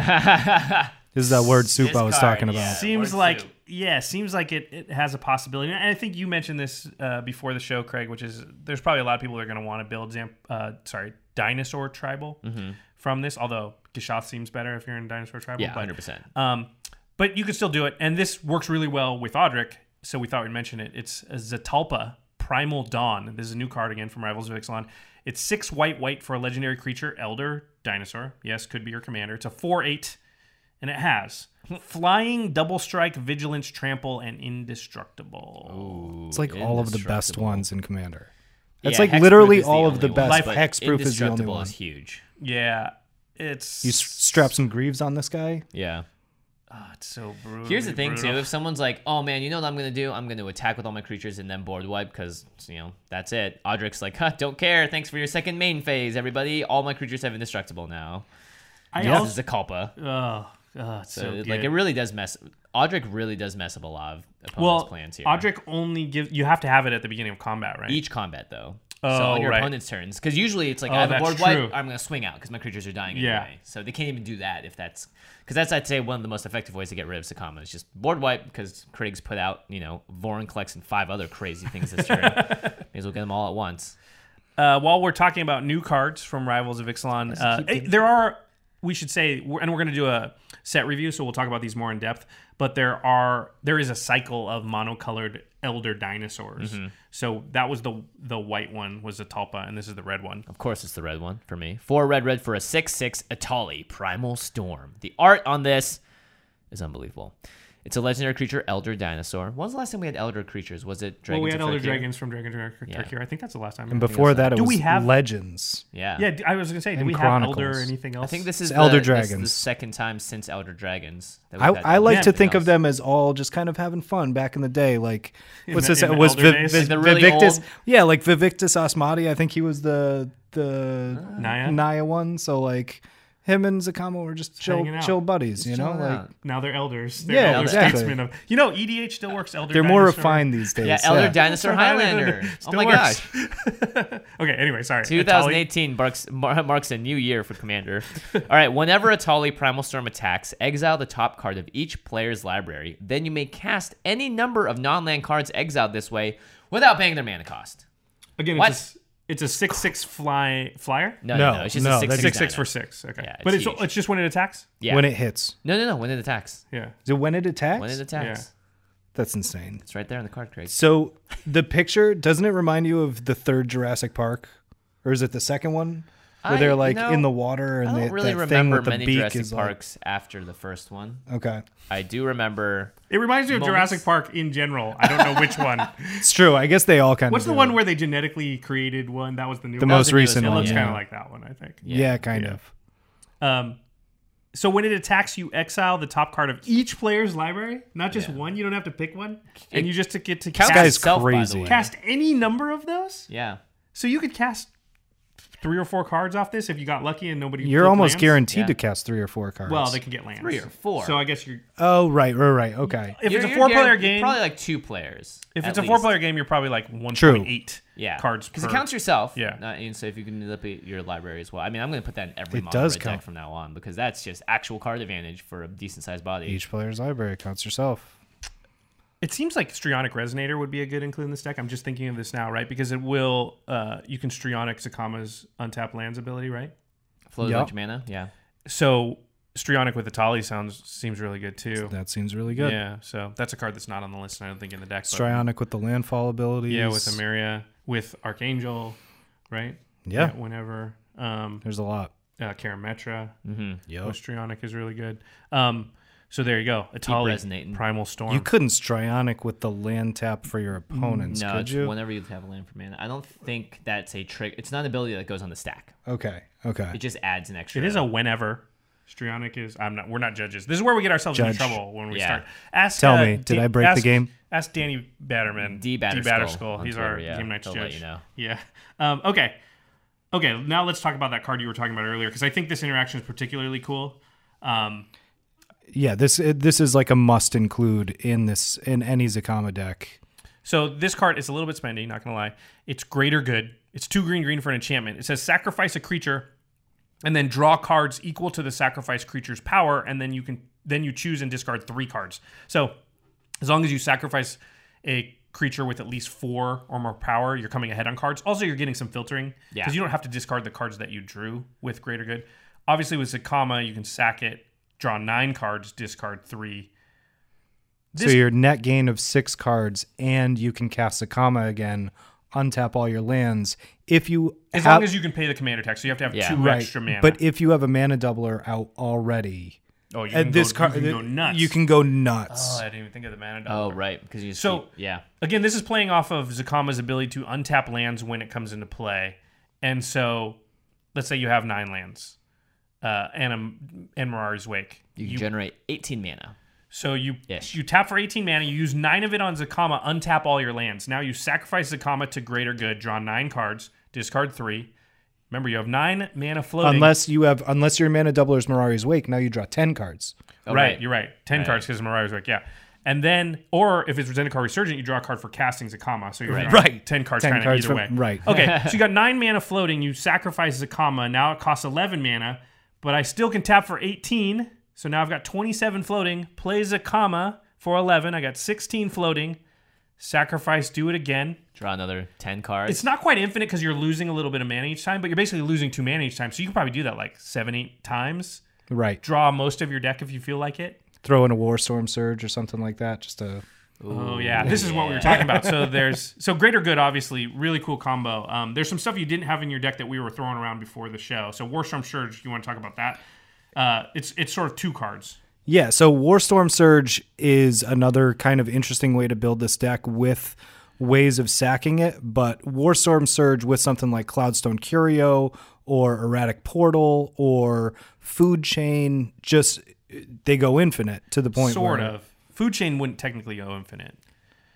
that
This is that word soup
This
I was
card,
talking about.
yeah.
seems
word
like,
soup.
yeah, seems like it, it has a possibility. And I think you mentioned this uh, before the show, Craig, which is there's probably a lot of people that are going to want to build, Zamp, uh, sorry, Dinosaur Tribal from this. Although Gishath seems better if you're in Dinosaur Tribal.
Yeah,
but,
one hundred percent.
Um, but you could still do it, and this works really well with Audric. So we thought we'd mention it. It's a Zatalpa Primal Dawn. This is a new card again from Rivals of Ixalan. It's six white white for a legendary creature, Elder Dinosaur. Yes, could be your commander. It's a four eight, and it has flying, double strike, vigilance, trample, and indestructible.
It's like all of the best
Indestructible.
ones in Commander. It's
Yeah,
like
Hexproof
literally
is the
all of
only
the
one,
best.
Life-
but
Hexproof is the only
Indestructible
one.
is huge.
Yeah, it's
You s- strap some greaves on this guy.
Yeah.
oh, it's so brutal.
Here's the thing
brutal.
too: if someone's like, "Oh man, you know what I'm gonna do? I'm gonna attack with all my creatures and then board wipe because you know that's it." Audric's like, "Huh, don't care. Thanks for your second main phase, everybody. All my creatures have indestructible now."
I
This
also,
is a Culpa.
oh, oh, it's
So,
so,
it-
good.
like it really does mess. Audric really does mess up a lot of opponents'
well,
plans here.
Audric only gives you have to have it at the beginning of combat, right?
Each combat though.
Oh,
so on your
right.
opponent's turns, because usually it's like
Oh,
I have a
that's
board
true.
wipe, I'm gonna swing out because my creatures are dying
Yeah.
anyway. So they can't even do that if that's because that's I'd say one of the most effective ways to get rid of Zacama is just board wipe because Krieg's put out you know Vorinclex and five other crazy things this turn. May as well get them all at once.
Uh, while we're talking about new cards from Rivals of Ixalan, uh, eh, there are, we should say, we're- and we're going to do a set review, so we'll talk about these more in depth. But there are there is a cycle of monocolored Elder Dinosaurs.
Mm-hmm.
So that was the the white one was a Talpa, and this is the red one.
Of course, it's the red one for me. Four red, red for a six six Atali Primal Storm. The art on this is unbelievable. It's a legendary creature, Elder Dinosaur. When was the last time we had Elder creatures? Was it Dragons
well, we had
of
Elder
Turkey?
Dragons from Dragon Turkey.
Yeah.
I think that's the last time.
And before that, it
Do
was
we have-
Legends.
Yeah.
yeah, I was going to say, do
And
we have
Chronicles.
Elder or anything else?
I think this is
It's
the,
Elder
this is the
Dragons.
second time since Elder Dragons. that
I,
we've had
I like
Elder
to
anything
think of
else.
them as all just kind of having fun back in the day. Like, what's
the-
this?
in the
was
Elder
Vi-
days?
Vi-
Like the really
Vivictus?
old-
Yeah, like Vivictus Asmati. I think he was the the
Naya?
Naya one. So like him and Zakama were just chill,
hanging out.
chill buddies, you know?
chilling
Like
out.
Now they're elders. They're
Yeah,
elder
exactly.
statesmen of. You know, E D H still works elder.
they're more
dinosaur.
refined these days.
Yeah, Elder Dinosaur Highlander. Oh
Still
my
works.
gosh.
Okay, anyway, sorry.
twenty eighteen marks, mar- marks a new year for Commander. All right, whenever Atali Primal Storm attacks, exile the top card of each player's library. Then you may cast any number of non-land cards exiled this way without paying their mana cost.
Again,
What?
it's a, it's a six six fly flyer.
No, no,
No,
no. It's just
no,
a six
that's
Six
six
six for six. Okay,
Yeah, it's
but it's
huge.
it's just when it attacks.
Yeah.
When it hits.
no, no, no. When it attacks.
Yeah.
Is it when it attacks?
When it attacks.
Yeah.
That's insane.
It's right there on the card, Craig.
So the picture, doesn't it remind you of the third Jurassic Park? Or is it the second one? Where
I-
they're
you
like
know,
in the water and
I don't
they,
really
that thing
remember
with the
many
beak
Jurassic
is like,
Parks after the first one.
okay.
I do remember.
It reminds me of
Moments.
Jurassic Park in general. I don't know which one.
It's true. I guess they all kind
What's
of
the
do
one
it.
where they genetically created one? That was the new
The
one.
most
the newest
recent
It
one,
one.
looks
yeah.
kind of like that one, I think.
Yeah, kind
Yeah.
of.
Um, so when it attacks, you exile the top card of each player's library, not just
Yeah.
one. You don't have to pick one, and you just to get to
Counts
cast,
guy's
itself, by the
crazy.
way.
cast any number of those.
Yeah.
So you could cast three or four cards off this if you got lucky and nobody.
You're
flipped
almost
lands.
guaranteed
Yeah.
to cast three or four cards.
Well, they can get lands.
Three or four.
So I guess you're.
Oh, right, right, right. Okay.
If
You're-
it's a
you're
four-player
guaran-
game,
probably like two players.
if
at
it's a
least.
four-player game, you're probably like one
True.
point eight
yeah.
cards
because
per.
it counts yourself.
Yeah.
Not, and so if you can manipulate your library as well. I mean, I'm going to put that in every
It
model
does
red
count.
deck from now on because that's just actual card advantage for a decent sized body.
Each player's library counts yourself.
It seems like Strionic Resonator would be a good include in this deck. I'm just thinking of this now, right? Because it will, uh, you can Strionic Zakama's untap lands ability, right?
Float
Yup.
a bunch of mana. Yeah.
So Strionic with Atali sounds seems really good too.
That seems really good.
Yeah, so that's a card that's not on the list, and I don't think in the deck. but-
Strionic with the landfall abilities.
Yeah, with Emeria, with Archangel, right?
Yeah.
whenever. Um,
There's a lot.
uh, Karametra
Mm-hmm.
Yep.
with Strionic is really good. Um, so there you go. Atali,
resonating.
Primal Storm.
You couldn't Strionic with the land tap for your opponents,
No,
could
it's
you?
whenever you have a land for mana. I don't think that's a trick. It's not an ability that goes on the stack.
Okay, okay.
It just adds an extra.
It is a whenever. Strionic is. I'm not. We're not judges. This is where we get ourselves
Judge.
into trouble when we
Yeah.
start. Ask.
Tell
uh,
me, did
Dan-
I break the
ask-
game?
Ask Danny Batterman.
D. Batterskull
Batterskull.
on
He's
Twitter,
our
yeah.
game night's
He'll
judge.
let you know.
Yeah. Um, okay. Okay. Now let's talk about that card you were talking about earlier because I think this interaction is particularly cool. Um,
Yeah, this it- this is like a must include in this in any Zakama deck.
So this card is a little bit spendy, not gonna lie. It's greater good. It's two green green for an enchantment. It says sacrifice a creature, and then draw cards equal to the sacrificed creature's power, and then you can then you choose and discard three cards. So as long as you sacrifice a creature with at least four or more power, you're coming ahead on cards. Also, you're getting some filtering
Yeah.
because you don't have to discard the cards that you drew with greater good. Obviously, with Zakama, you can sack it, draw nine cards, discard three. This-
so your net gain of six cards, and you can cast Zakama again, untap all your lands. If you
As
have,
long as you can pay the commander tax, so you have to have
Yeah.
two
right,
extra mana.
but if you have a mana doubler out already,
oh, you
at
can,
this
go,
card
you can go nuts.
you can go nuts.
Oh, I didn't even think of the mana.
Oh,
doubler.
right. Because you just
So-
keep- yeah.
Again, this is playing off of Zakama's ability to untap lands when it comes into play. And so, let's say you have nine lands, uh, and um, and Mirari's Wake.
You can generate eighteen mana.
So you
Ish.
you tap for eighteen mana, you use nine of it on Zakama, untap all your lands. Now you sacrifice Zakama to greater good, draw nine cards, discard three. Remember, you have nine mana floating.
Unless you have, unless your mana doubler is Mirari's Wake, now you draw ten cards.
Oh,
right, you're right. Ten
Right.
cards because Mirari's Wake, yeah. And then, or if it's Zendikar Resurgent, you draw a card for casting Zakama. So you're
Right.
drawing
Right.
ten cards
ten
kind of
cards
either
from-
way.
right.
Okay, so you got nine mana floating. You sacrifice Zakama. Now it costs eleven mana, but I still can tap for eighteen. So now I've got twenty-seven floating. Play Zakama for eleven. I got sixteen floating. Sacrifice, do it again.
Draw another ten cards.
It's not quite infinite because you're losing a little bit of mana each time, but you're basically losing two mana each time. So you can probably do that like seven, eight times.
Right.
Draw most of your deck if you feel like it.
Throw in a Warstorm Surge or something like that. Just to
Oh yeah, this is what we were talking about. So there's so greater good, obviously, really cool combo. Um, there's some stuff you didn't have in your deck that we were throwing around before the show. So Warstorm Surge, you want to talk about that? Uh, it's it's sort of two cards.
Yeah, so Warstorm Surge is another kind of interesting way to build this deck with ways of sacking it, but Warstorm Surge with something like Cloudstone Curio or Erratic Portal or Food Chain, just they go infinite to the point
Sort
where
of. Food Chain wouldn't technically go infinite.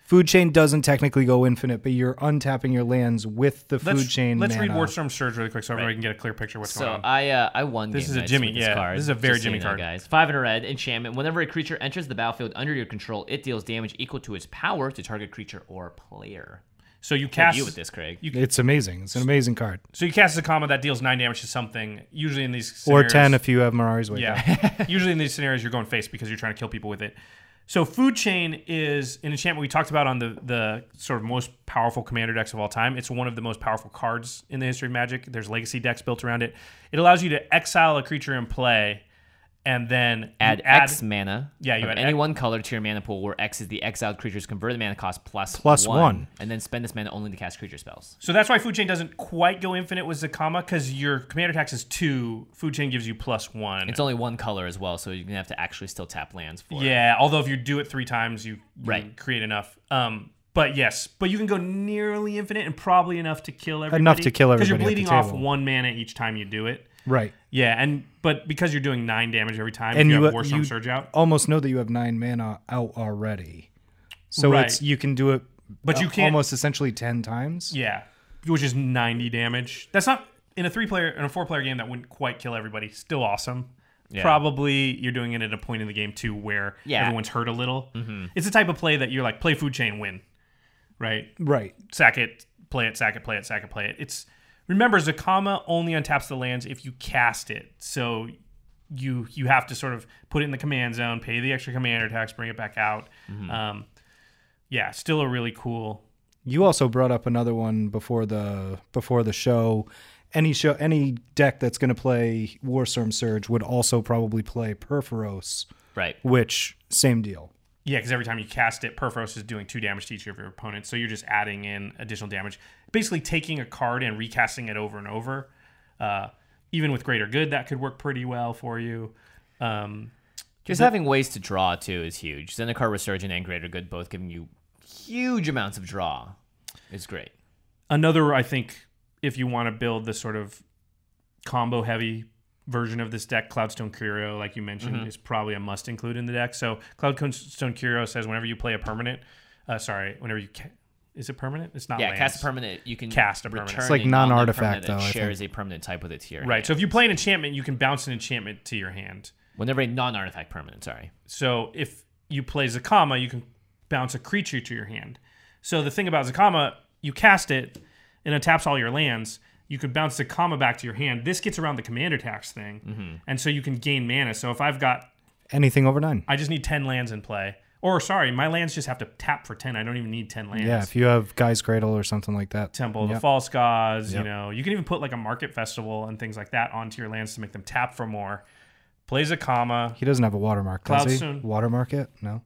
Food Chain doesn't technically go infinite, but you're untapping your lands with the
Let's,
Food Chain
let's
mana.
read Warstorm Surge really quick so everybody can get a clear picture of what's
So
going on.
I uh, I won.
This
game
is a
nights
Jimmy,
with this
yeah,
card.
this is a very
Just so
Jimmy
you know,
card.
guys. Five in a red enchantment. Whenever a creature enters the battlefield under your control, it deals damage equal to its power to target creature or player.
So you
Help
cast
you with this, Craig.
You,
It's amazing. It's an amazing card.
so you cast Zakama that deals nine damage to something. Usually in these
Or
scenarios,
ten if you have Mirari's Wake.
Yeah. Usually in these scenarios, you're going face because you're trying to kill people with it. So Food Chain is an enchantment we talked about on the, the sort of most powerful commander decks of all time. It's one of the most powerful cards in the history of Magic. There's legacy decks built around it. It allows you to exile a creature in play and then
Add,
add
X mana.
Yeah, you
of
add
any
X-
one color to your mana pool, where X is the exiled creature's converted mana cost plus
Plus
one,
one.
and then spend this mana only to cast creature spells.
So that's why Food Chain doesn't quite go infinite with Zakama, because your commander tax is two. Food Chain gives you plus one.
It's only one color as well, so you're gonna have to actually still tap lands for it.
Yeah, although if you do it three times, you, you
Right.
create enough. Um, but yes, but you can go nearly infinite and probably enough to kill everybody.
Enough to kill
because you're
everybody at
bleeding
the
off
table.
one mana each time you do it.
Right.
Yeah, and but because you're doing nine damage every time,
And
if you,
you,
have Warstorm
you
Surge out.
almost know that you have nine mana out already. So
Right.
it's you can do it
But you
uh,
can't-
almost essentially ten times.
Yeah, which is ninety damage. That's not in a three player in a four player game that wouldn't quite kill everybody. Still awesome.
Yeah.
Probably you're doing it at a point in the game too where
Yeah.
everyone's hurt a little. Mm-hmm. It's the type of play that you're like play Food Chain, win, right?
Right.
Sack it, play it, sack it, play it, sack it, play it. It's remember Zakama only untaps the lands if you cast it. So you you have to sort of put it in the command zone, pay the extra commander tax, bring it back out.
Mm-hmm.
Um, yeah, still a really cool.
You also brought up another one before the before the show. Any show, any deck that's going to play Warstorm Surge would also probably play Perforos,
Right.
which same deal.
Yeah, because every time you cast it, Perforos is doing two damage to each of your opponents. So you're just adding in additional damage. Basically taking a card and recasting it over and over. Uh, even with Greater Good, that could work pretty well for you. Um,
Just having ways to draw too is huge. Zendikar Resurgent and Greater Good both giving you huge amounts of draw is great.
another, I think, if you want to build this sort of combo-heavy version of this deck, Cloudstone Curio, like you mentioned,
Mm-hmm.
is probably a must include in the deck. So Cloudstone Curio says whenever you play a permanent, uh, sorry, whenever you ca- is it permanent? It's not.
Yeah,
lands.
cast a permanent. You can
Cast a permanent.
return
It's
like
a non-land
non-artifact,
permanent
though, I
that
think.
shares a permanent type with it to your
Right.
hand.
So if you play an enchantment, you can bounce an enchantment to your hand.
Whenever a non-artifact permanent, sorry.
So if you play Zakama, you can bounce a creature to your hand. So the thing about Zakama, you cast it, and it taps all your lands. You could bounce Zakama back to your hand. This gets around the commander tax thing,
Mm-hmm.
and so you can gain mana. So if I've got,
Anything over nine.
I just need ten lands in play. Or sorry, my lands just have to tap for ten. I don't even need ten lands.
Yeah, if you have Guy's Cradle or something like that.
Temple of the
Yep.
False Gods, you
Yep.
know. You can even put like a Market Festival and things like that onto your lands to make them tap for more. Play Zakama.
He doesn't have a watermark, does he?
Cloudstone.
Watermark it? No.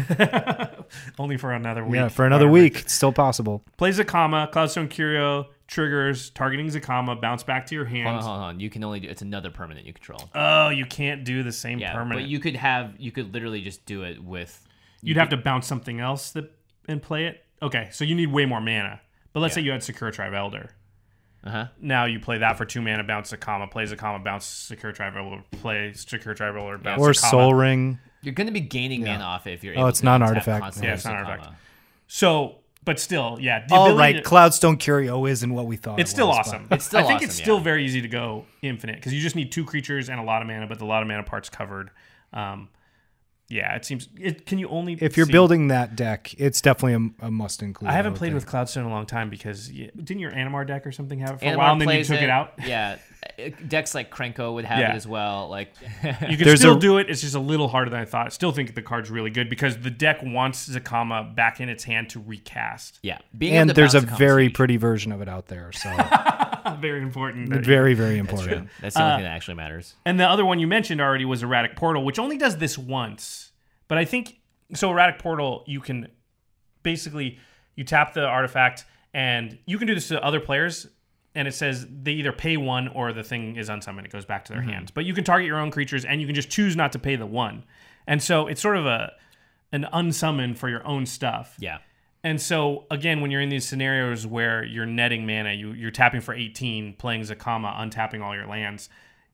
Only for another week.
Yeah, for another
Watermark
week.
it.
It's still possible.
Play Zakama, Cloudstone Curio, triggers, targeting Zakama, bounce back to your hand.
Hold on, hold on. You can only do it's another permanent you control.
Oh, you can't do the same
Yeah,
permanent.
but you could have you could literally just do it with.
You'd have to bounce something else that and play it. Okay, so you need way more mana. But let's say you had Sakura Tribe Elder.
Uh huh.
Now you play that for two mana, bounce Zakama, play Zakama, bounce Sakura Tribe Elder, play Sakura Tribe Elder, bounce
Or
Zakama.
Soul Ring.
You're going to be gaining mana off it if you're.
Oh,
able
it's
to
non-artifact.
tap constantly
Yeah, it's
with
non-artifact.
Zakama.
So, but still, yeah. The
All
ability
right,
to-
Cloudstone Curio isn't what we thought.
It's
it
still
was,
awesome.
It's still
I think
awesome,
it's still
yeah.
very easy to go infinite because you just need two creatures and a lot of mana, but the lot of mana part's covered. Um, yeah, it seems. It can you only
If you're
see-
building that deck, it's definitely a, a must include.
I haven't
would
played
think.
with Cloudstone in a long time because yeah, didn't your Animar deck or something have it for a
Animar
while and then you
plays
took it, out?
Yeah, Uh, decks like Krenko would have
Yeah.
it as well. Like,
You can
There's
still
a-
do it. It's just a little harder than I thought. I still think the card's really good because the deck wants Zakama back in its hand to recast.
yeah, being
And
able to
there's a
bounce Zakama's
very
huge.
pretty version of it out there. So
Very important. that-
very, very
That's
important.
true. That's the only
Uh,
thing that actually matters.
And the other one you mentioned already was Erratic Portal, which only does this once. But I think so. Erratic Portal, you can basically you tap the artifact, and you can do this to other players. And it says they either pay one or the thing is unsummoned. It goes back to their hand. But you can target your own creatures, and you can just choose not to pay the one. And so it's sort of a an unsummon for your own stuff.
Yeah,
And so, again, when you're in these scenarios where you're netting mana, you, you're tapping for eighteen, playing Zakama, untapping all your lands,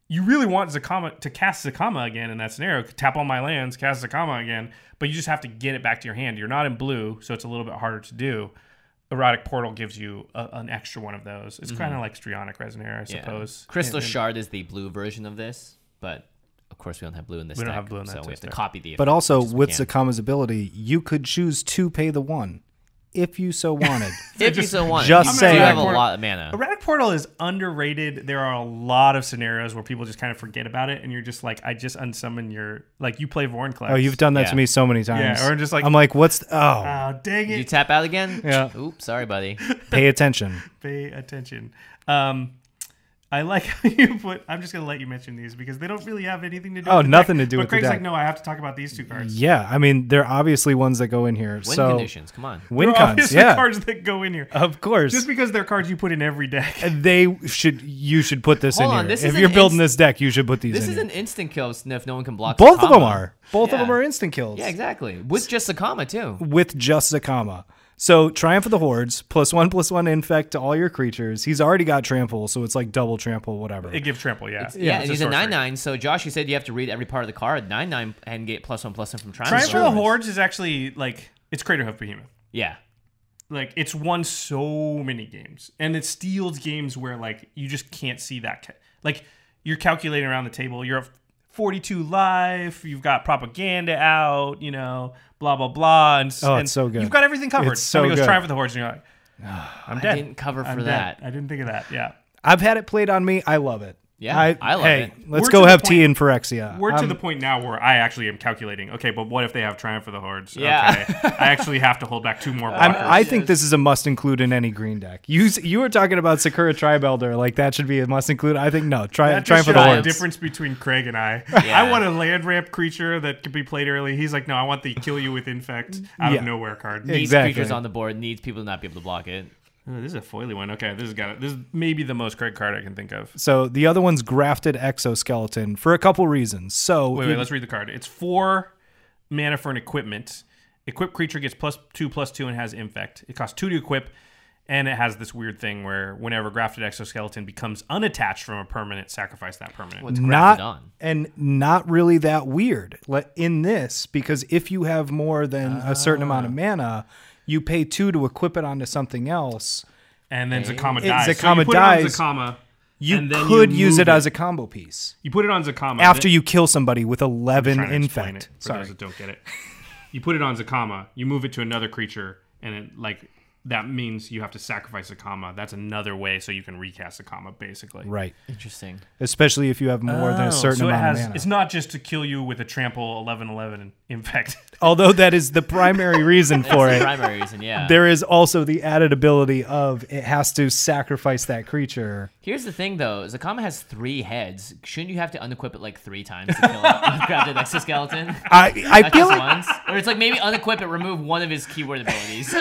you really want Zacama to cast Zacama again in that scenario. Tap all my lands, cast Zacama again, but you just have to get it back to your hand. You're not in blue, so it's a little bit harder to do. Erotic Portal gives you a, an extra one of those. It's mm-hmm. kind of like Strionic Resonare, I suppose.
Yeah. Crystal
and, and,
Shard is the blue version of this, but of course we don't have blue in this
we
deck.
don't have blue in that
so we have to
deck.
copy the effect.
But also with Zacama's ability, you could choose to pay the one if you so wanted.
if you so wanted.
Just
you
saying.
have a
Portal,
lot of mana.
Erratic Portal is underrated. There are a lot of scenarios where people just kind of forget about it, and you're just like, I just unsummon your, like you play Vorinclex.
Oh, you've done that
yeah.
to me so many times.
Yeah, or just like,
I'm like, what's, the, oh.
Oh, dang it.
Did you tap out again?
Yeah.
Oops, sorry, buddy.
Pay attention.
Pay attention. Um, I like how you put. I'm just gonna let you mention these because they don't really have anything to do.
Oh,
with the
nothing
deck.
to do
but
with the
Craig's
deck.
like, no, I have to talk about these two cards.
Yeah, I mean, they're obviously ones that go in here.
Win
so
conditions, come on.
Win
They're
cons,
obviously
yeah.
cards that go in here.
Of course.
Just because they're cards you put in every deck.
they should, you should put this
Hold
in
on,
here.
this
If
is
you're
an
building
inst-
this deck, you should put these
This
in
is
here.
an instant kill if no one can block
Both of them
Zacama.
are. Both
Yeah.
of them are instant kills.
Yeah, exactly. With just Zacama, too.
With just Zacama. So Triumph of the Hordes, plus one, plus one infect to all your creatures. He's already got trample, so it's like double trample, whatever.
It gives trample, yeah.
Yeah,
It's
and he's a
sorcery.
nine nine. So, Josh, you said you have to read every part of the card. nine nine and get plus one, plus one from Triumph.
Triumph
of
of the
Hordes.
Hordes is actually like, it's Craterhoof Behemoth.
Yeah.
Like, it's won so many games. And it steals games where, like, you just can't see that. Ca- like, you're calculating around the table. You're at forty-two life. You've got propaganda out, you know, blah, blah, blah. And,
Oh,
and
it's so good.
You've got everything covered.
It's so
Somebody goes
good.
Triumph of the Hordes, and you're like, I'm dead.
I didn't cover for
I'm
that.
dead. I didn't think of that, yeah.
I've had it played on me. I love it.
Yeah,
I,
I love
hey,
it.
let's
We're
go
to the
have tea
point-
in Phyrexia.
We're to
I'm-
the point now where I actually am calculating, okay, but what if they have Triumph of the Hordes?
Yeah.
Okay. I actually have to hold back two more blockers.
I'm, I think this is a must include in any green deck. You you were talking about Sakura Tribelder, like that should be a must include. I think no. Tri-
That
Triumph
just
of the
shows the
Hordes.
difference between Craig and I.
Yeah.
I want a land ramp creature that can be played early. He's like, no, I want the kill you with infect out
Yeah.
of nowhere card.
Yeah.
Needs
Exactly.
creatures on the board. Needs people to not be able to block it.
Oh, this is a foily one. Okay, this has got it. This is maybe the most Craig card I can think of.
So the other one's Grafted Exoskeleton for a couple reasons. So
Wait,
it-
wait, let's read the card. It's four mana for an equipment. Equipped creature gets plus two, plus two, and has infect. It costs two to equip, and it has this weird thing where whenever Grafted Exoskeleton becomes unattached from a permanent, sacrifice that permanent.
What's
not
grafted on?
and not really that weird Let- in this because if you have more than a certain amount of mana, you pay two to equip it onto something else.
And then Zacama
It-
dies. so
Zacama
you put
dies.
it on Zacama.
You
and then
could
you
use
move
it as a combo piece
You put it on Zacama.
after
then-
you kill somebody with eleven
trying to explain
infect.
it for
Sorry.
those that don't get it. You put it on Zacama, you move it to another creature, and it like that means you have to sacrifice Zacama. That's another way so you can recast Zacama, basically.
Right.
Interesting.
Especially if you have more than
Oh,
a certain
so it
amount
has,
of mana.
It's not just to kill you with a trample eleven eleven infect.
Although that is the primary reason for
That's the
it.
primary reason, yeah.
There is also the added ability of it has to sacrifice that creature.
Here's the thing, though. Zacama has three heads. Shouldn't you have to unequip it like three times to kill it? Grafted Exoskeleton?
I I
Not
feel
just
like
once? Or it's like maybe unequip it, remove one of his keyword abilities.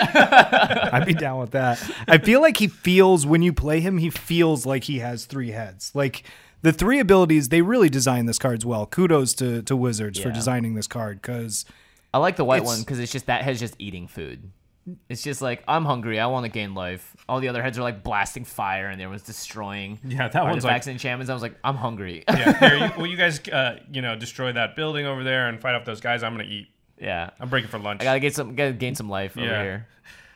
I'd be down with that. I feel like he feels when you play him, he feels like he has three heads. Like the three abilities, they really designed this cards well. Kudos to, to Wizards for
Yeah.
designing this card because
I like the white
It's-
one because it's just that head's just eating food. It's just like, I'm hungry. I want to gain life. All the other heads are like blasting fire and everyone's destroying
Yeah, that one's
artifacts
like-
and enchantments. I was like, I'm hungry.
Yeah, here, you, will you guys, uh, you know, destroy that building over there and fight off those guys? I'm gonna eat.
yeah.
I'm breaking for lunch.
I gotta get some, gotta gain some life over
Yeah.
here.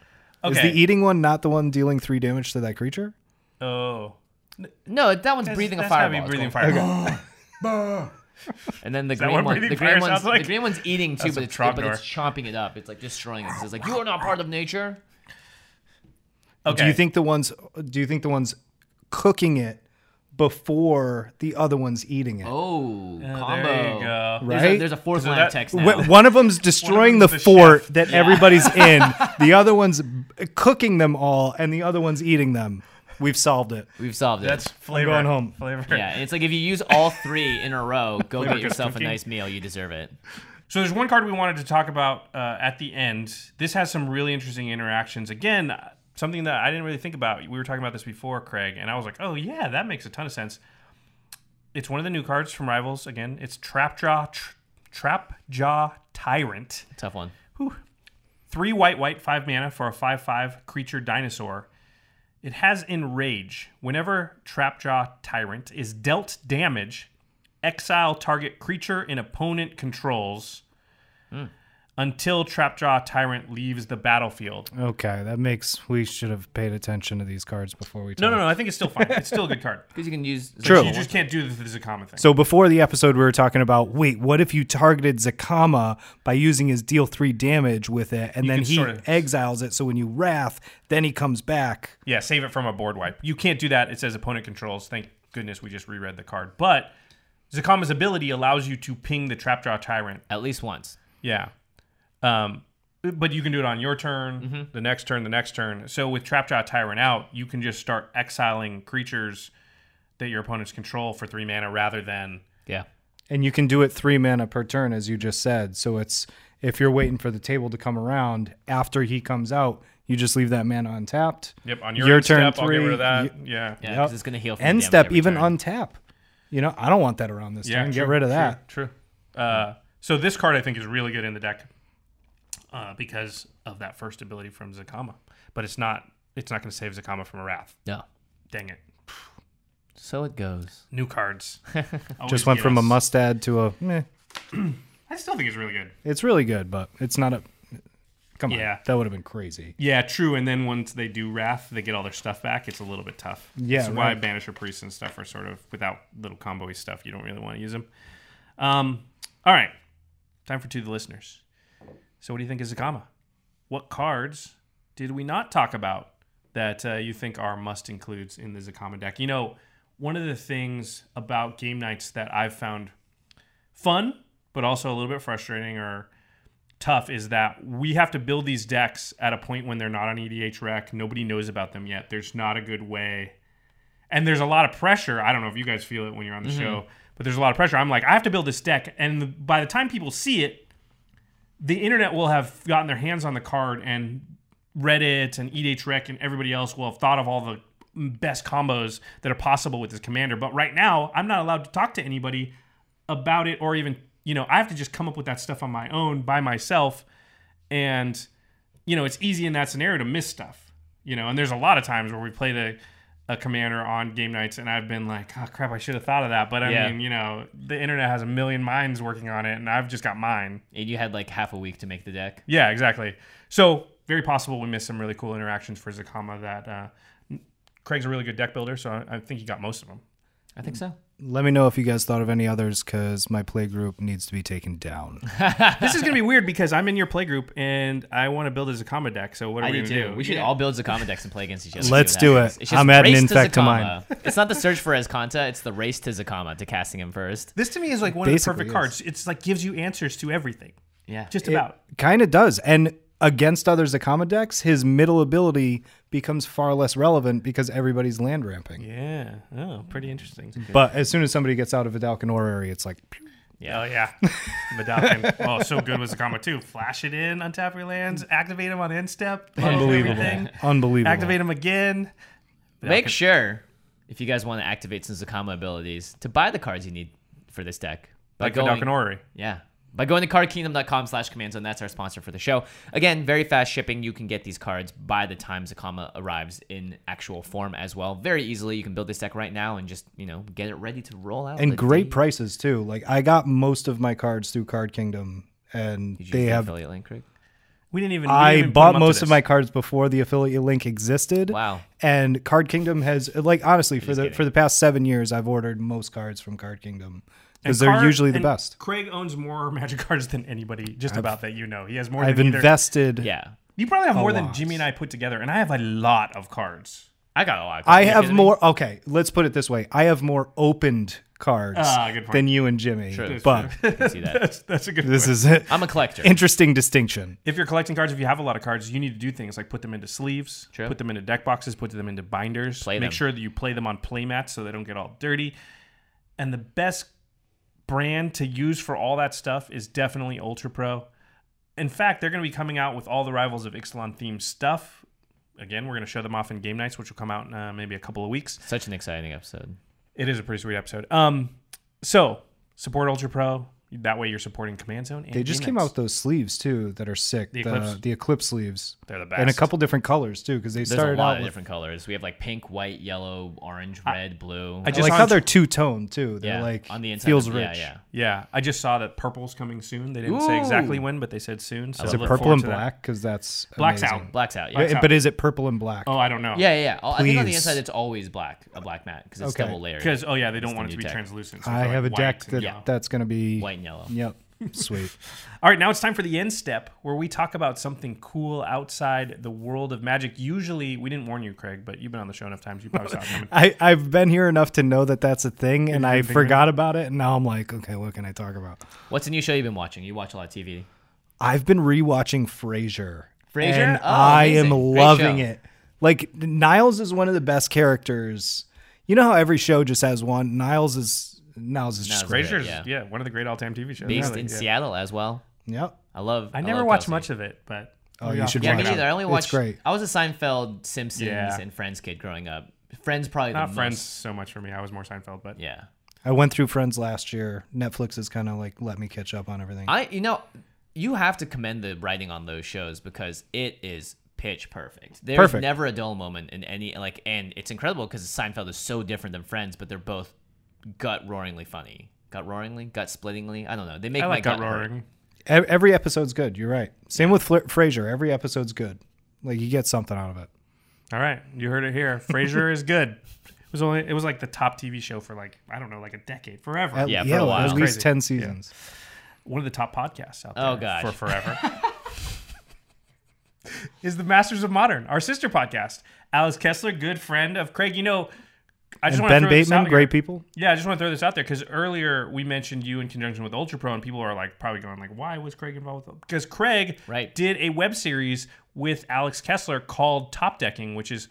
is
Okay.
the eating one not the one dealing three damage to that creature?
oh,
No, that one's
That's-
breathing
that's
a
heavy
fireball.
breathing
It's called.
fire.
And then the
that
green
what
one,
breathing
the
fire
green one's,
sounds like?
the green one's eating too,
That's
but
a
it's, but
Trogdor.
it's chomping it up. It's like destroying it. It's like, you are not part of nature.
Okay.
Do you think the ones do you think the ones cooking it before the other one's eating it?
Oh,
Uh,
combo.
there you go.
There's, a,
Right?
there's a fourth
So
line
that-
of text now.
Wh- One of them's destroying
One of
the
them's the
fort
chef.
that everybody's in. The other one's cooking them all, and the other one's eating them. We've solved it.
We've solved it.
That's flavor.
going home.
Flavor.
Yeah, and it's like if you use all three in a row, go
Flavor
get yourself
cooking.
a nice meal. You deserve it.
So there's one card we wanted to talk about uh, at the end. This has some really interesting interactions. Again, something that I didn't really think about. We were talking about this before, Craig, and I was like, oh yeah, that makes a ton of sense. It's one of the new cards from Rivals. Again, it's Trapjaw, tr- Trapjaw Tyrant.
Tough one.
Whew. Three white, white, five mana for a five five creature dinosaur. It has Enrage. Whenever Trapjaw Tyrant is dealt damage, exile target creature and opponent controls mm. until Trapjaw Tyrant leaves the battlefield.
Okay, that makes we should have paid attention to these cards before we.
No,
talked.
no, no. I think it's still fine. It's still a good card.
Because you can use...
True.
You just can't do the Zakama thing.
So before the episode, we were talking about, wait, what if you targeted Zakama by using his deal three damage with it, and
You
then
can
he
sort of-
exiles it, so when you Wrath, then he comes back.
Yeah, save it from a board wipe. You can't do that. It says opponent controls. Thank goodness we just reread the card. But Zakama's ability allows you to ping the Trapjaw Tyrant.
At least once.
Yeah. Um, but you can do it on your turn,
Mm-hmm.
the next turn, the next turn. So with Trapjaw Tyrant out, you can just start exiling creatures that your opponents control for three mana rather than...
Yeah.
And you can do it three mana per turn, as you just said. So it's if you're waiting for the table to come around, after he comes out, you just leave that mana untapped.
Yep, on your,
Your
end
turn
step, I'll get rid
three,
of that.
you-
yeah.
Yeah,
Yep.
because it's going to heal from
End
damage
step,
every
even
turn.
untap. You know, I don't want that around this
Yeah,
turn.
true,
Get rid of
true,
that.
True. Uh, so this card I think is really good in the deck uh, because of that first ability from Zakama. But it's not it's not going to save Zakama from a Wrath.
No.
Dang it.
So it goes.
New cards. Always
Just went
get
from a
us.
must add to a meh.
I still think it's really good.
It's really good, but it's not a. Come on.
Yeah.
That would have been crazy.
Yeah, true. And then once they do Wrath, they get all their stuff back. It's a little bit tough.
Yeah,
That's why
right.
Banisher Priests and stuff are sort of without little combo-y stuff. You don't really want to use them. Um, all right. Time for To the Listeners. So what do you think of Zakama? What cards did we not talk about that uh, you think are must-includes in the Zakama deck? You know, one of the things about game nights that I've found fun, but also a little bit frustrating or tough is that we have to build these decks at a point when they're not on E D H Rec. Nobody knows about them yet. There's not a good way. And there's a lot of pressure. I don't know if you guys feel it when you're on the mm-hmm. show, but there's a lot of pressure. I'm like, I have to build this deck. And the, by the time people see it, the internet will have gotten their hands on the card, and Reddit and E D H Rec and everybody else will have thought of all the best combos that are possible with this commander. But right now, I'm not allowed to talk to anybody about it, or even, you know, I have to just come up with that stuff on my own by myself. And, you know, it's easy in that scenario to miss stuff, you know, and there's a lot of times where we play the a commander on game nights and I've been like, oh crap, I should have thought of that. But I
Yeah.
mean, you know, the internet has a million minds working on it and I've just got mine.
And you had like half a week to make the deck.
Yeah, exactly. So very possible we missed some really cool interactions for Zakama that uh, Craig's a really good deck builder. So I, I think he got most of them.
I think so.
Let me know if you guys thought of any others, because my play group needs to be taken down.
This is going to be weird because I'm in your play group and I want to build a Zakama deck. So what are
I
we
do
going to
too.
do?
We should
Yeah.
all build Zakama decks and play against each other.
Let's
See what
do
happens.
it.
It's just
I'm adding
race
Infect to
Zakama. It's not the search for Azcanta. It's the race to Zakama, to casting him first.
This to me is like one
Basically
of the perfect
is.
cards. It's like gives you answers to everything.
Yeah.
Just about.
Kind of does. And against other Zakama decks, his middle ability becomes far less relevant because everybody's land ramping.
Yeah. Oh, pretty interesting.
But as soon as somebody gets out of Vidalcan Orrery, it's like, pew.
Yeah.
Oh, yeah. Vidalcan. Oh, so good was Zakama too. Flash it in, untap your lands, activate them on end step. pay off
unbelievable.
everything,
Unbelievable.
Activate them again.
Make
Vidalcan-
sure, if you guys want to activate some Zakama abilities, to buy the cards you need for this deck. By
Like
going,
Vidalcan Orrery.
Yeah. By going to card kingdom dot com slash command zone, that's our sponsor for the show. Again, very fast shipping. You can get these cards by the time Zakama arrives in actual form as well. Very easily. You can build this deck right now and just, you know, get it ready to roll out.
And
the
great
day.
prices too. Like I got most of my cards through Card Kingdom, and
Did you
they
use the
have.
affiliate link, Craig?
We didn't even. we didn't
I
even put
bought
them up to
most of
this.
my cards before the affiliate link existed.
Wow.
And Card Kingdom has, like, honestly, for
Just
the
kidding.
for the past seven years, I've ordered most cards from Card Kingdom because
And
they're
Card-
usually the
and
best.
Craig owns more Magic cards than anybody, just about that you know. He has more
I've
than either.
invested.
Yeah.
You probably have
a
more than
lot.
Jimmy and I put together, and I have a lot of cards.
I got a lot. Of
I
cards. Are you
have
kidding me?
more. Okay, let's put it this way: I have more opened cards
Ah, good point.
than you and Jimmy.
True.
But
I can see that.
That's, that's a good
this
point.
is it.
I'm a collector.
Interesting distinction.
If you're collecting cards, if you have a lot of cards, you need to do things like put them into sleeves,
True.
put them into deck boxes, put them into binders.
Play
Make
them.
sure that you play them on play mats so they don't get all dirty. And the best brand to use for all that stuff is definitely Ultra Pro. In fact, they're going to be coming out with all the Rivals of Ixalan themed stuff. Again, we're going to show them off in game nights, which will come out in uh, maybe a couple of weeks.
Such an exciting episode.
It is a pretty sweet episode. Um, so support Ultra Pro. That way you're supporting Command Zone. And
They just
Game
came
Nights.
out with those sleeves too that are sick.
The
The
Eclipse?
the Eclipse sleeves.
They're the best.
And a couple different colors too, because they
There's
started
a lot
out
of
with.
different colors. We have like pink, white, yellow, orange, red, blue.
I
I
just
like
on
how
tr-
they're two tone too. They're
yeah,
like
on the inside.
feels
of,
rich.
Yeah, yeah.
Yeah, I just saw that purple's coming soon. They didn't say exactly
Ooh.
when, but they said soon. So
Is
I
it
look
purple
forward
and
to that.
black? Because that's
Black's
amazing.
out.
Black's out. Yeah.
Black's
But-
out.
But is it purple and black?
Oh, I don't know.
Yeah, yeah, yeah. I think on the
Please.
inside it's always black, a black mat, because it's
Okay.
double layered.
Because oh yeah, they don't
It's
want
the
it to
new
be
tech.
translucent. so
I
it's
have a
like
deck
white
that
and yellow.
that's going to be
White and yellow.
Yep, sweet.
All right, now it's time for the end step where we talk about something cool outside the world of Magic. Usually, we didn't warn you, Craig, but you've been on the show enough times. You probably saw it coming.
I, I've been here enough to know that that's a thing, and
you
I
didn't think
forgot about it, and now I'm like, okay, what can I talk about?
What's a new show you've been watching? You watch a lot of T V.
I've been rewatching Frasier.
Frasier?
And
Oh,
I
amazing.
am
Great
loving
show.
it. Like, Niles is one of the best characters. You know how every show just has one? Niles is Niles is just
Niles
great.
is great.
Frasier's,
yeah.
yeah. one of the great all-time T V shows.
Based
really,
in
yeah.
Seattle as well.
Yep.
I love.
I never
love
watched
Kelsey.
much of it, but
Oh,
maybe
you
I'll
should
check
Yeah, me
it out.
neither. I only
It's
watched.
great.
I was a Seinfeld, Simpsons,
Yeah.
and Friends kid growing up. Friends probably
Not
the
Friends
most.
so much for me. I was more Seinfeld, but
Yeah.
I went through Friends last year. Netflix has kind of like let me catch up on everything.
I you know you have to commend the writing on those shows because it is pitch perfect. There's
Perfect.
never a dull moment in any like, and it's incredible because Seinfeld is so different than Friends, but they're both gut roaringly funny. Gut roaringly, gut splittingly. I don't know. They make
I
my
like gut
gut hurt.
roaring.
E- Every episode's good. You're right. Same with Fla- Frasier. Every episode's good. Like you get something out of it.
All right, you heard it here. Frasier is good. It was only it was like the top T V show for like I don't know, like a decade, forever.
At,
Yeah, for a while.
at
It's
least
crazy.
ten seasons.
One of the top podcasts out there
Oh, gosh.
for forever. Is the Masters of Modern, our sister podcast. Alex Kessler, good friend of Craig. You know, I just
And
want to
Ben
throw this
Bateman,
out
great
here.
people.
Yeah, I just want to throw this out there because earlier we mentioned you in conjunction with Ultra Pro, and people are like probably going like, "Why was Craig involved with?" Because Craig
Right.
did a web series with Alex Kessler called Top Decking, which is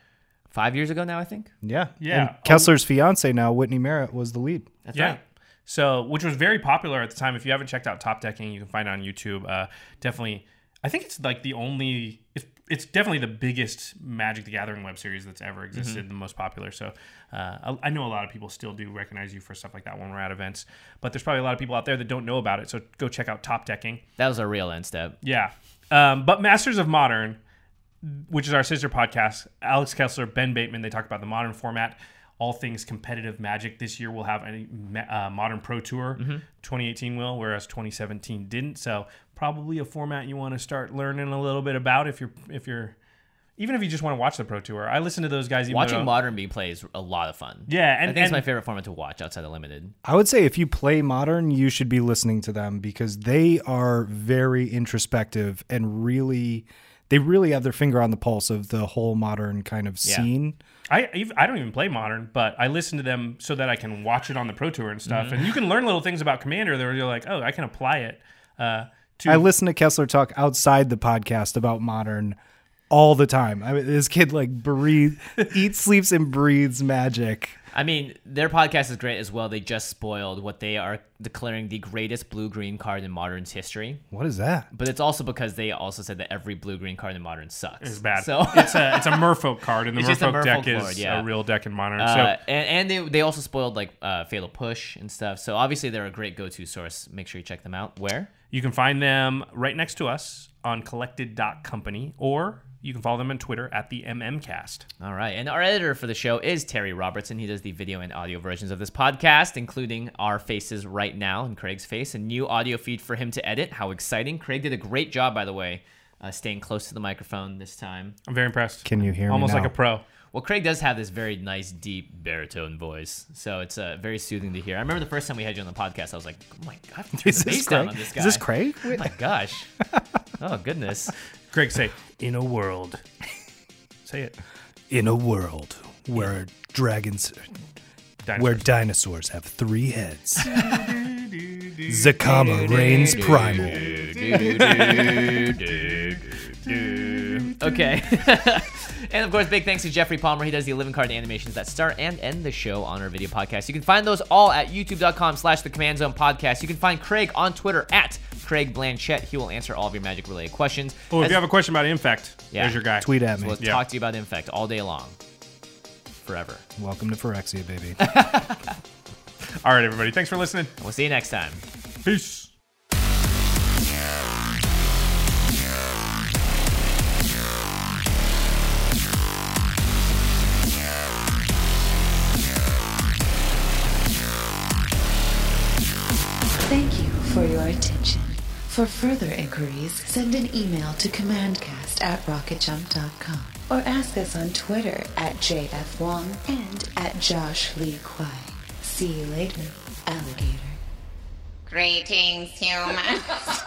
Five years ago now, I think.
Yeah.
Yeah.
And Kessler's fiance now, Whitney Merritt, was the lead.
That's
yeah.
right.
So, which was very popular at the time. If you haven't checked out Top Decking, you can find it on YouTube. Uh, definitely, I think it's like the only. It's, it's definitely the biggest Magic the Gathering web series that's ever existed, the most popular. So, uh, I, I know a lot of people still do recognize you for stuff like that when we're at events, but there's probably a lot of people out there that don't know about it. So, go check out Top Decking.
That was a real end step.
Yeah. Um, but Masters of Modern, which is our sister podcast, Alex Kessler, Ben Bateman, they talk about the modern format, all things competitive Magic. This year we'll have a uh, Modern Pro Tour. twenty eighteen will, whereas twenty seventeen didn't. So probably a format you want to start learning a little bit about if you're if you're even if you just want to watch the Pro Tour. I listen to those guys. Even
Watching
though,
Modern be play is a lot of fun.
Yeah, and,
I think it's
and
my favorite format to watch outside of Limited.
I would say if you play Modern, you should be listening to them because they are very introspective and really, they really have their finger on the pulse of the whole Modern kind of
Yeah.
scene.
I even, I don't even play Modern, but I listen to them so that I can watch it on the Pro Tour and stuff.
Mm-hmm.
And you can learn little things about Commander that you're like, oh, I can apply it. Uh, to
I listen to Kessler talk outside the podcast about Modern all the time. I mean, this kid like breathe, eats, sleeps, and breathes Magic.
I mean, their podcast is great as well. They just spoiled what they are declaring the greatest blue-green card in Modern's history.
What is that?
But it's also because they also said that every blue-green card in Modern sucks.
It's bad.
So
it's a it's a Merfolk card, and the
It's just a
Merfolk deck
Merfolk
is
board, yeah.
a real deck in Modern.
Uh,
so
and, and they they also spoiled like uh, Fatal Push and stuff. So obviously they're a great go-to source. Make sure you check them out. Where?
you can find them right next to us on collected dot company, or you can follow them on Twitter at the MMcast.
All right. And our editor for the show is Terry Robertson. He does the video and audio versions of this podcast, including our faces right now and Craig's face. A new audio feed for him to edit. How exciting. Craig did a great job, by the way, uh, staying close to the microphone this time.
I'm very impressed.
Can you hear me
Almost
now?
like a pro.
Well, Craig does have this very nice, deep baritone voice, so it's uh, very soothing to hear. I remember the first time we had you on the podcast, I was like, oh my God, I have to turn
Is
the
this
bass down
Craig?
on this guy.
Is this Craig?
Oh my gosh. Oh, goodness.
Greg, say in a world. Say it.
In a world where dragons,
Dinosaurs.
where dinosaurs have three heads, Zakama reigns primal.
Okay. And of course, big thanks to Jeffrey Palmer. He does the eleven card animations that start and end the show on our video podcast. You can find those all at youtube.com slash the Command Zone podcast. You can find Craig on Twitter at Craig Blanchett. He will answer all of your Magic related questions.
Oh, if
As-
you have a question about Infect,
Yeah.
there's your guy.
Tweet at
So
me.
let's
Yeah.
talk to you about Infect all day long. Forever.
Welcome to Phyrexia, baby.
All right, everybody. Thanks for listening.
And we'll see you next time.
Peace.
Thank you for your attention. For further inquiries, send an email to commandcast at rocket jump dot com or ask us on Twitter at J F Wong and at Josh Lee Kwai. See you later, alligator.
Greetings, humans.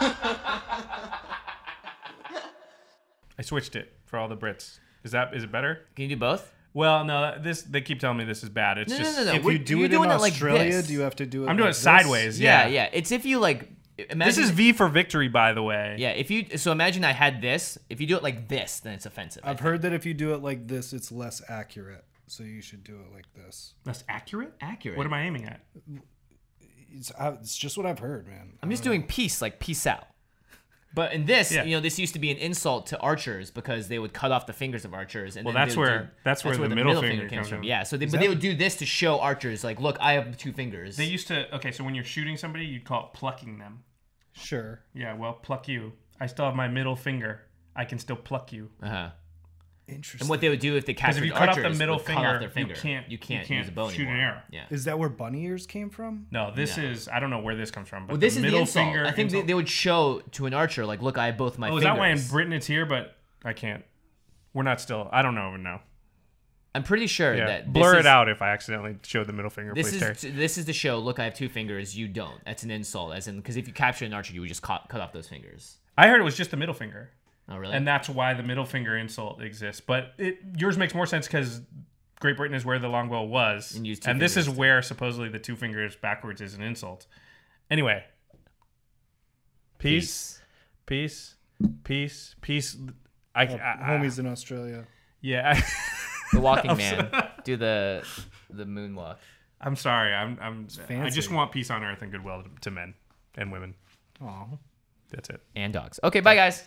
I switched it for all the Brits. Is that is it better?
Can you do both?
Well, no. This they keep telling me this is bad. It's
No, no,
just
no, no.
If
We're-
you do
you're
it in
doing it like
Australia,
this.
do you have to do it?
I'm doing
like
it
this?
sideways.
Yeah,
Yeah.
yeah. It's if you like. Imagine,
This is V for victory, by the way.
Yeah, if you so imagine I had this. If you do it like this, then it's offensive. I
I've
think.
heard that if you do it like this, it's less accurate. So you should do it like this.
That's accurate.
Accurate.
What am I aiming at?
It's, uh, it's just what I've heard, man.
I'm just doing peace, like peace out. But in this,
Yeah.
you know, this used to be an insult to archers because they would cut off the fingers of archers. And
Well,
then
that's
they would
where-
do-
that's where the middle finger comes from.
Yeah, so they, but
that-
they would do this to show archers, like, look, I have two fingers.
They used to. Okay, so when you're shooting somebody, you'd call it plucking them.
Sure.
Yeah. Well, pluck you. I still have my middle finger. I can still pluck you.
uh-huh.
Interesting.
And what they would do if they
Because
captured
if you cut off
archers
the middle
would cut
finger,
off their
you
finger.
can't-
you can't,
you can't
use a bow
shoot an
anymore.
arrow.
Yeah.
Is that where bunny ears came from?
No, this
No.
is. I don't know where this comes from, but
Well, this
the
is
middle
the insult.
finger.
I think they,
insult-
they would show to an archer, like, look, I have both my
Oh, is
fingers.
that why in Britain it's here? But I can't. We're not still. I don't know even know.
I'm pretty sure
Yeah.
that this
Blur
is,
it out if I accidentally showed the middle finger.
This
please,
is
Terry.
this is the show. Look, I have two fingers. You don't. That's an insult, as in because if you capture an archer, you would just cut, cut off those fingers.
I heard it was just the middle finger.
Oh, really?
And that's why the middle finger insult exists. But it yours makes more sense because Great Britain is where the longbow was,
And use two
and this is
fingers to-
where supposedly the two fingers backwards is an insult. Anyway, peace, peace, peace, peace. I,
Oh,
I, I
homies in Australia.
yeah. I,
The Walking Man. Do the the moonwalk.
I'm sorry. I'm. I'm. I
fancy.
just want peace on earth and goodwill to, to men and women.
Aw.
That's it.
And dogs. Okay, bye guys.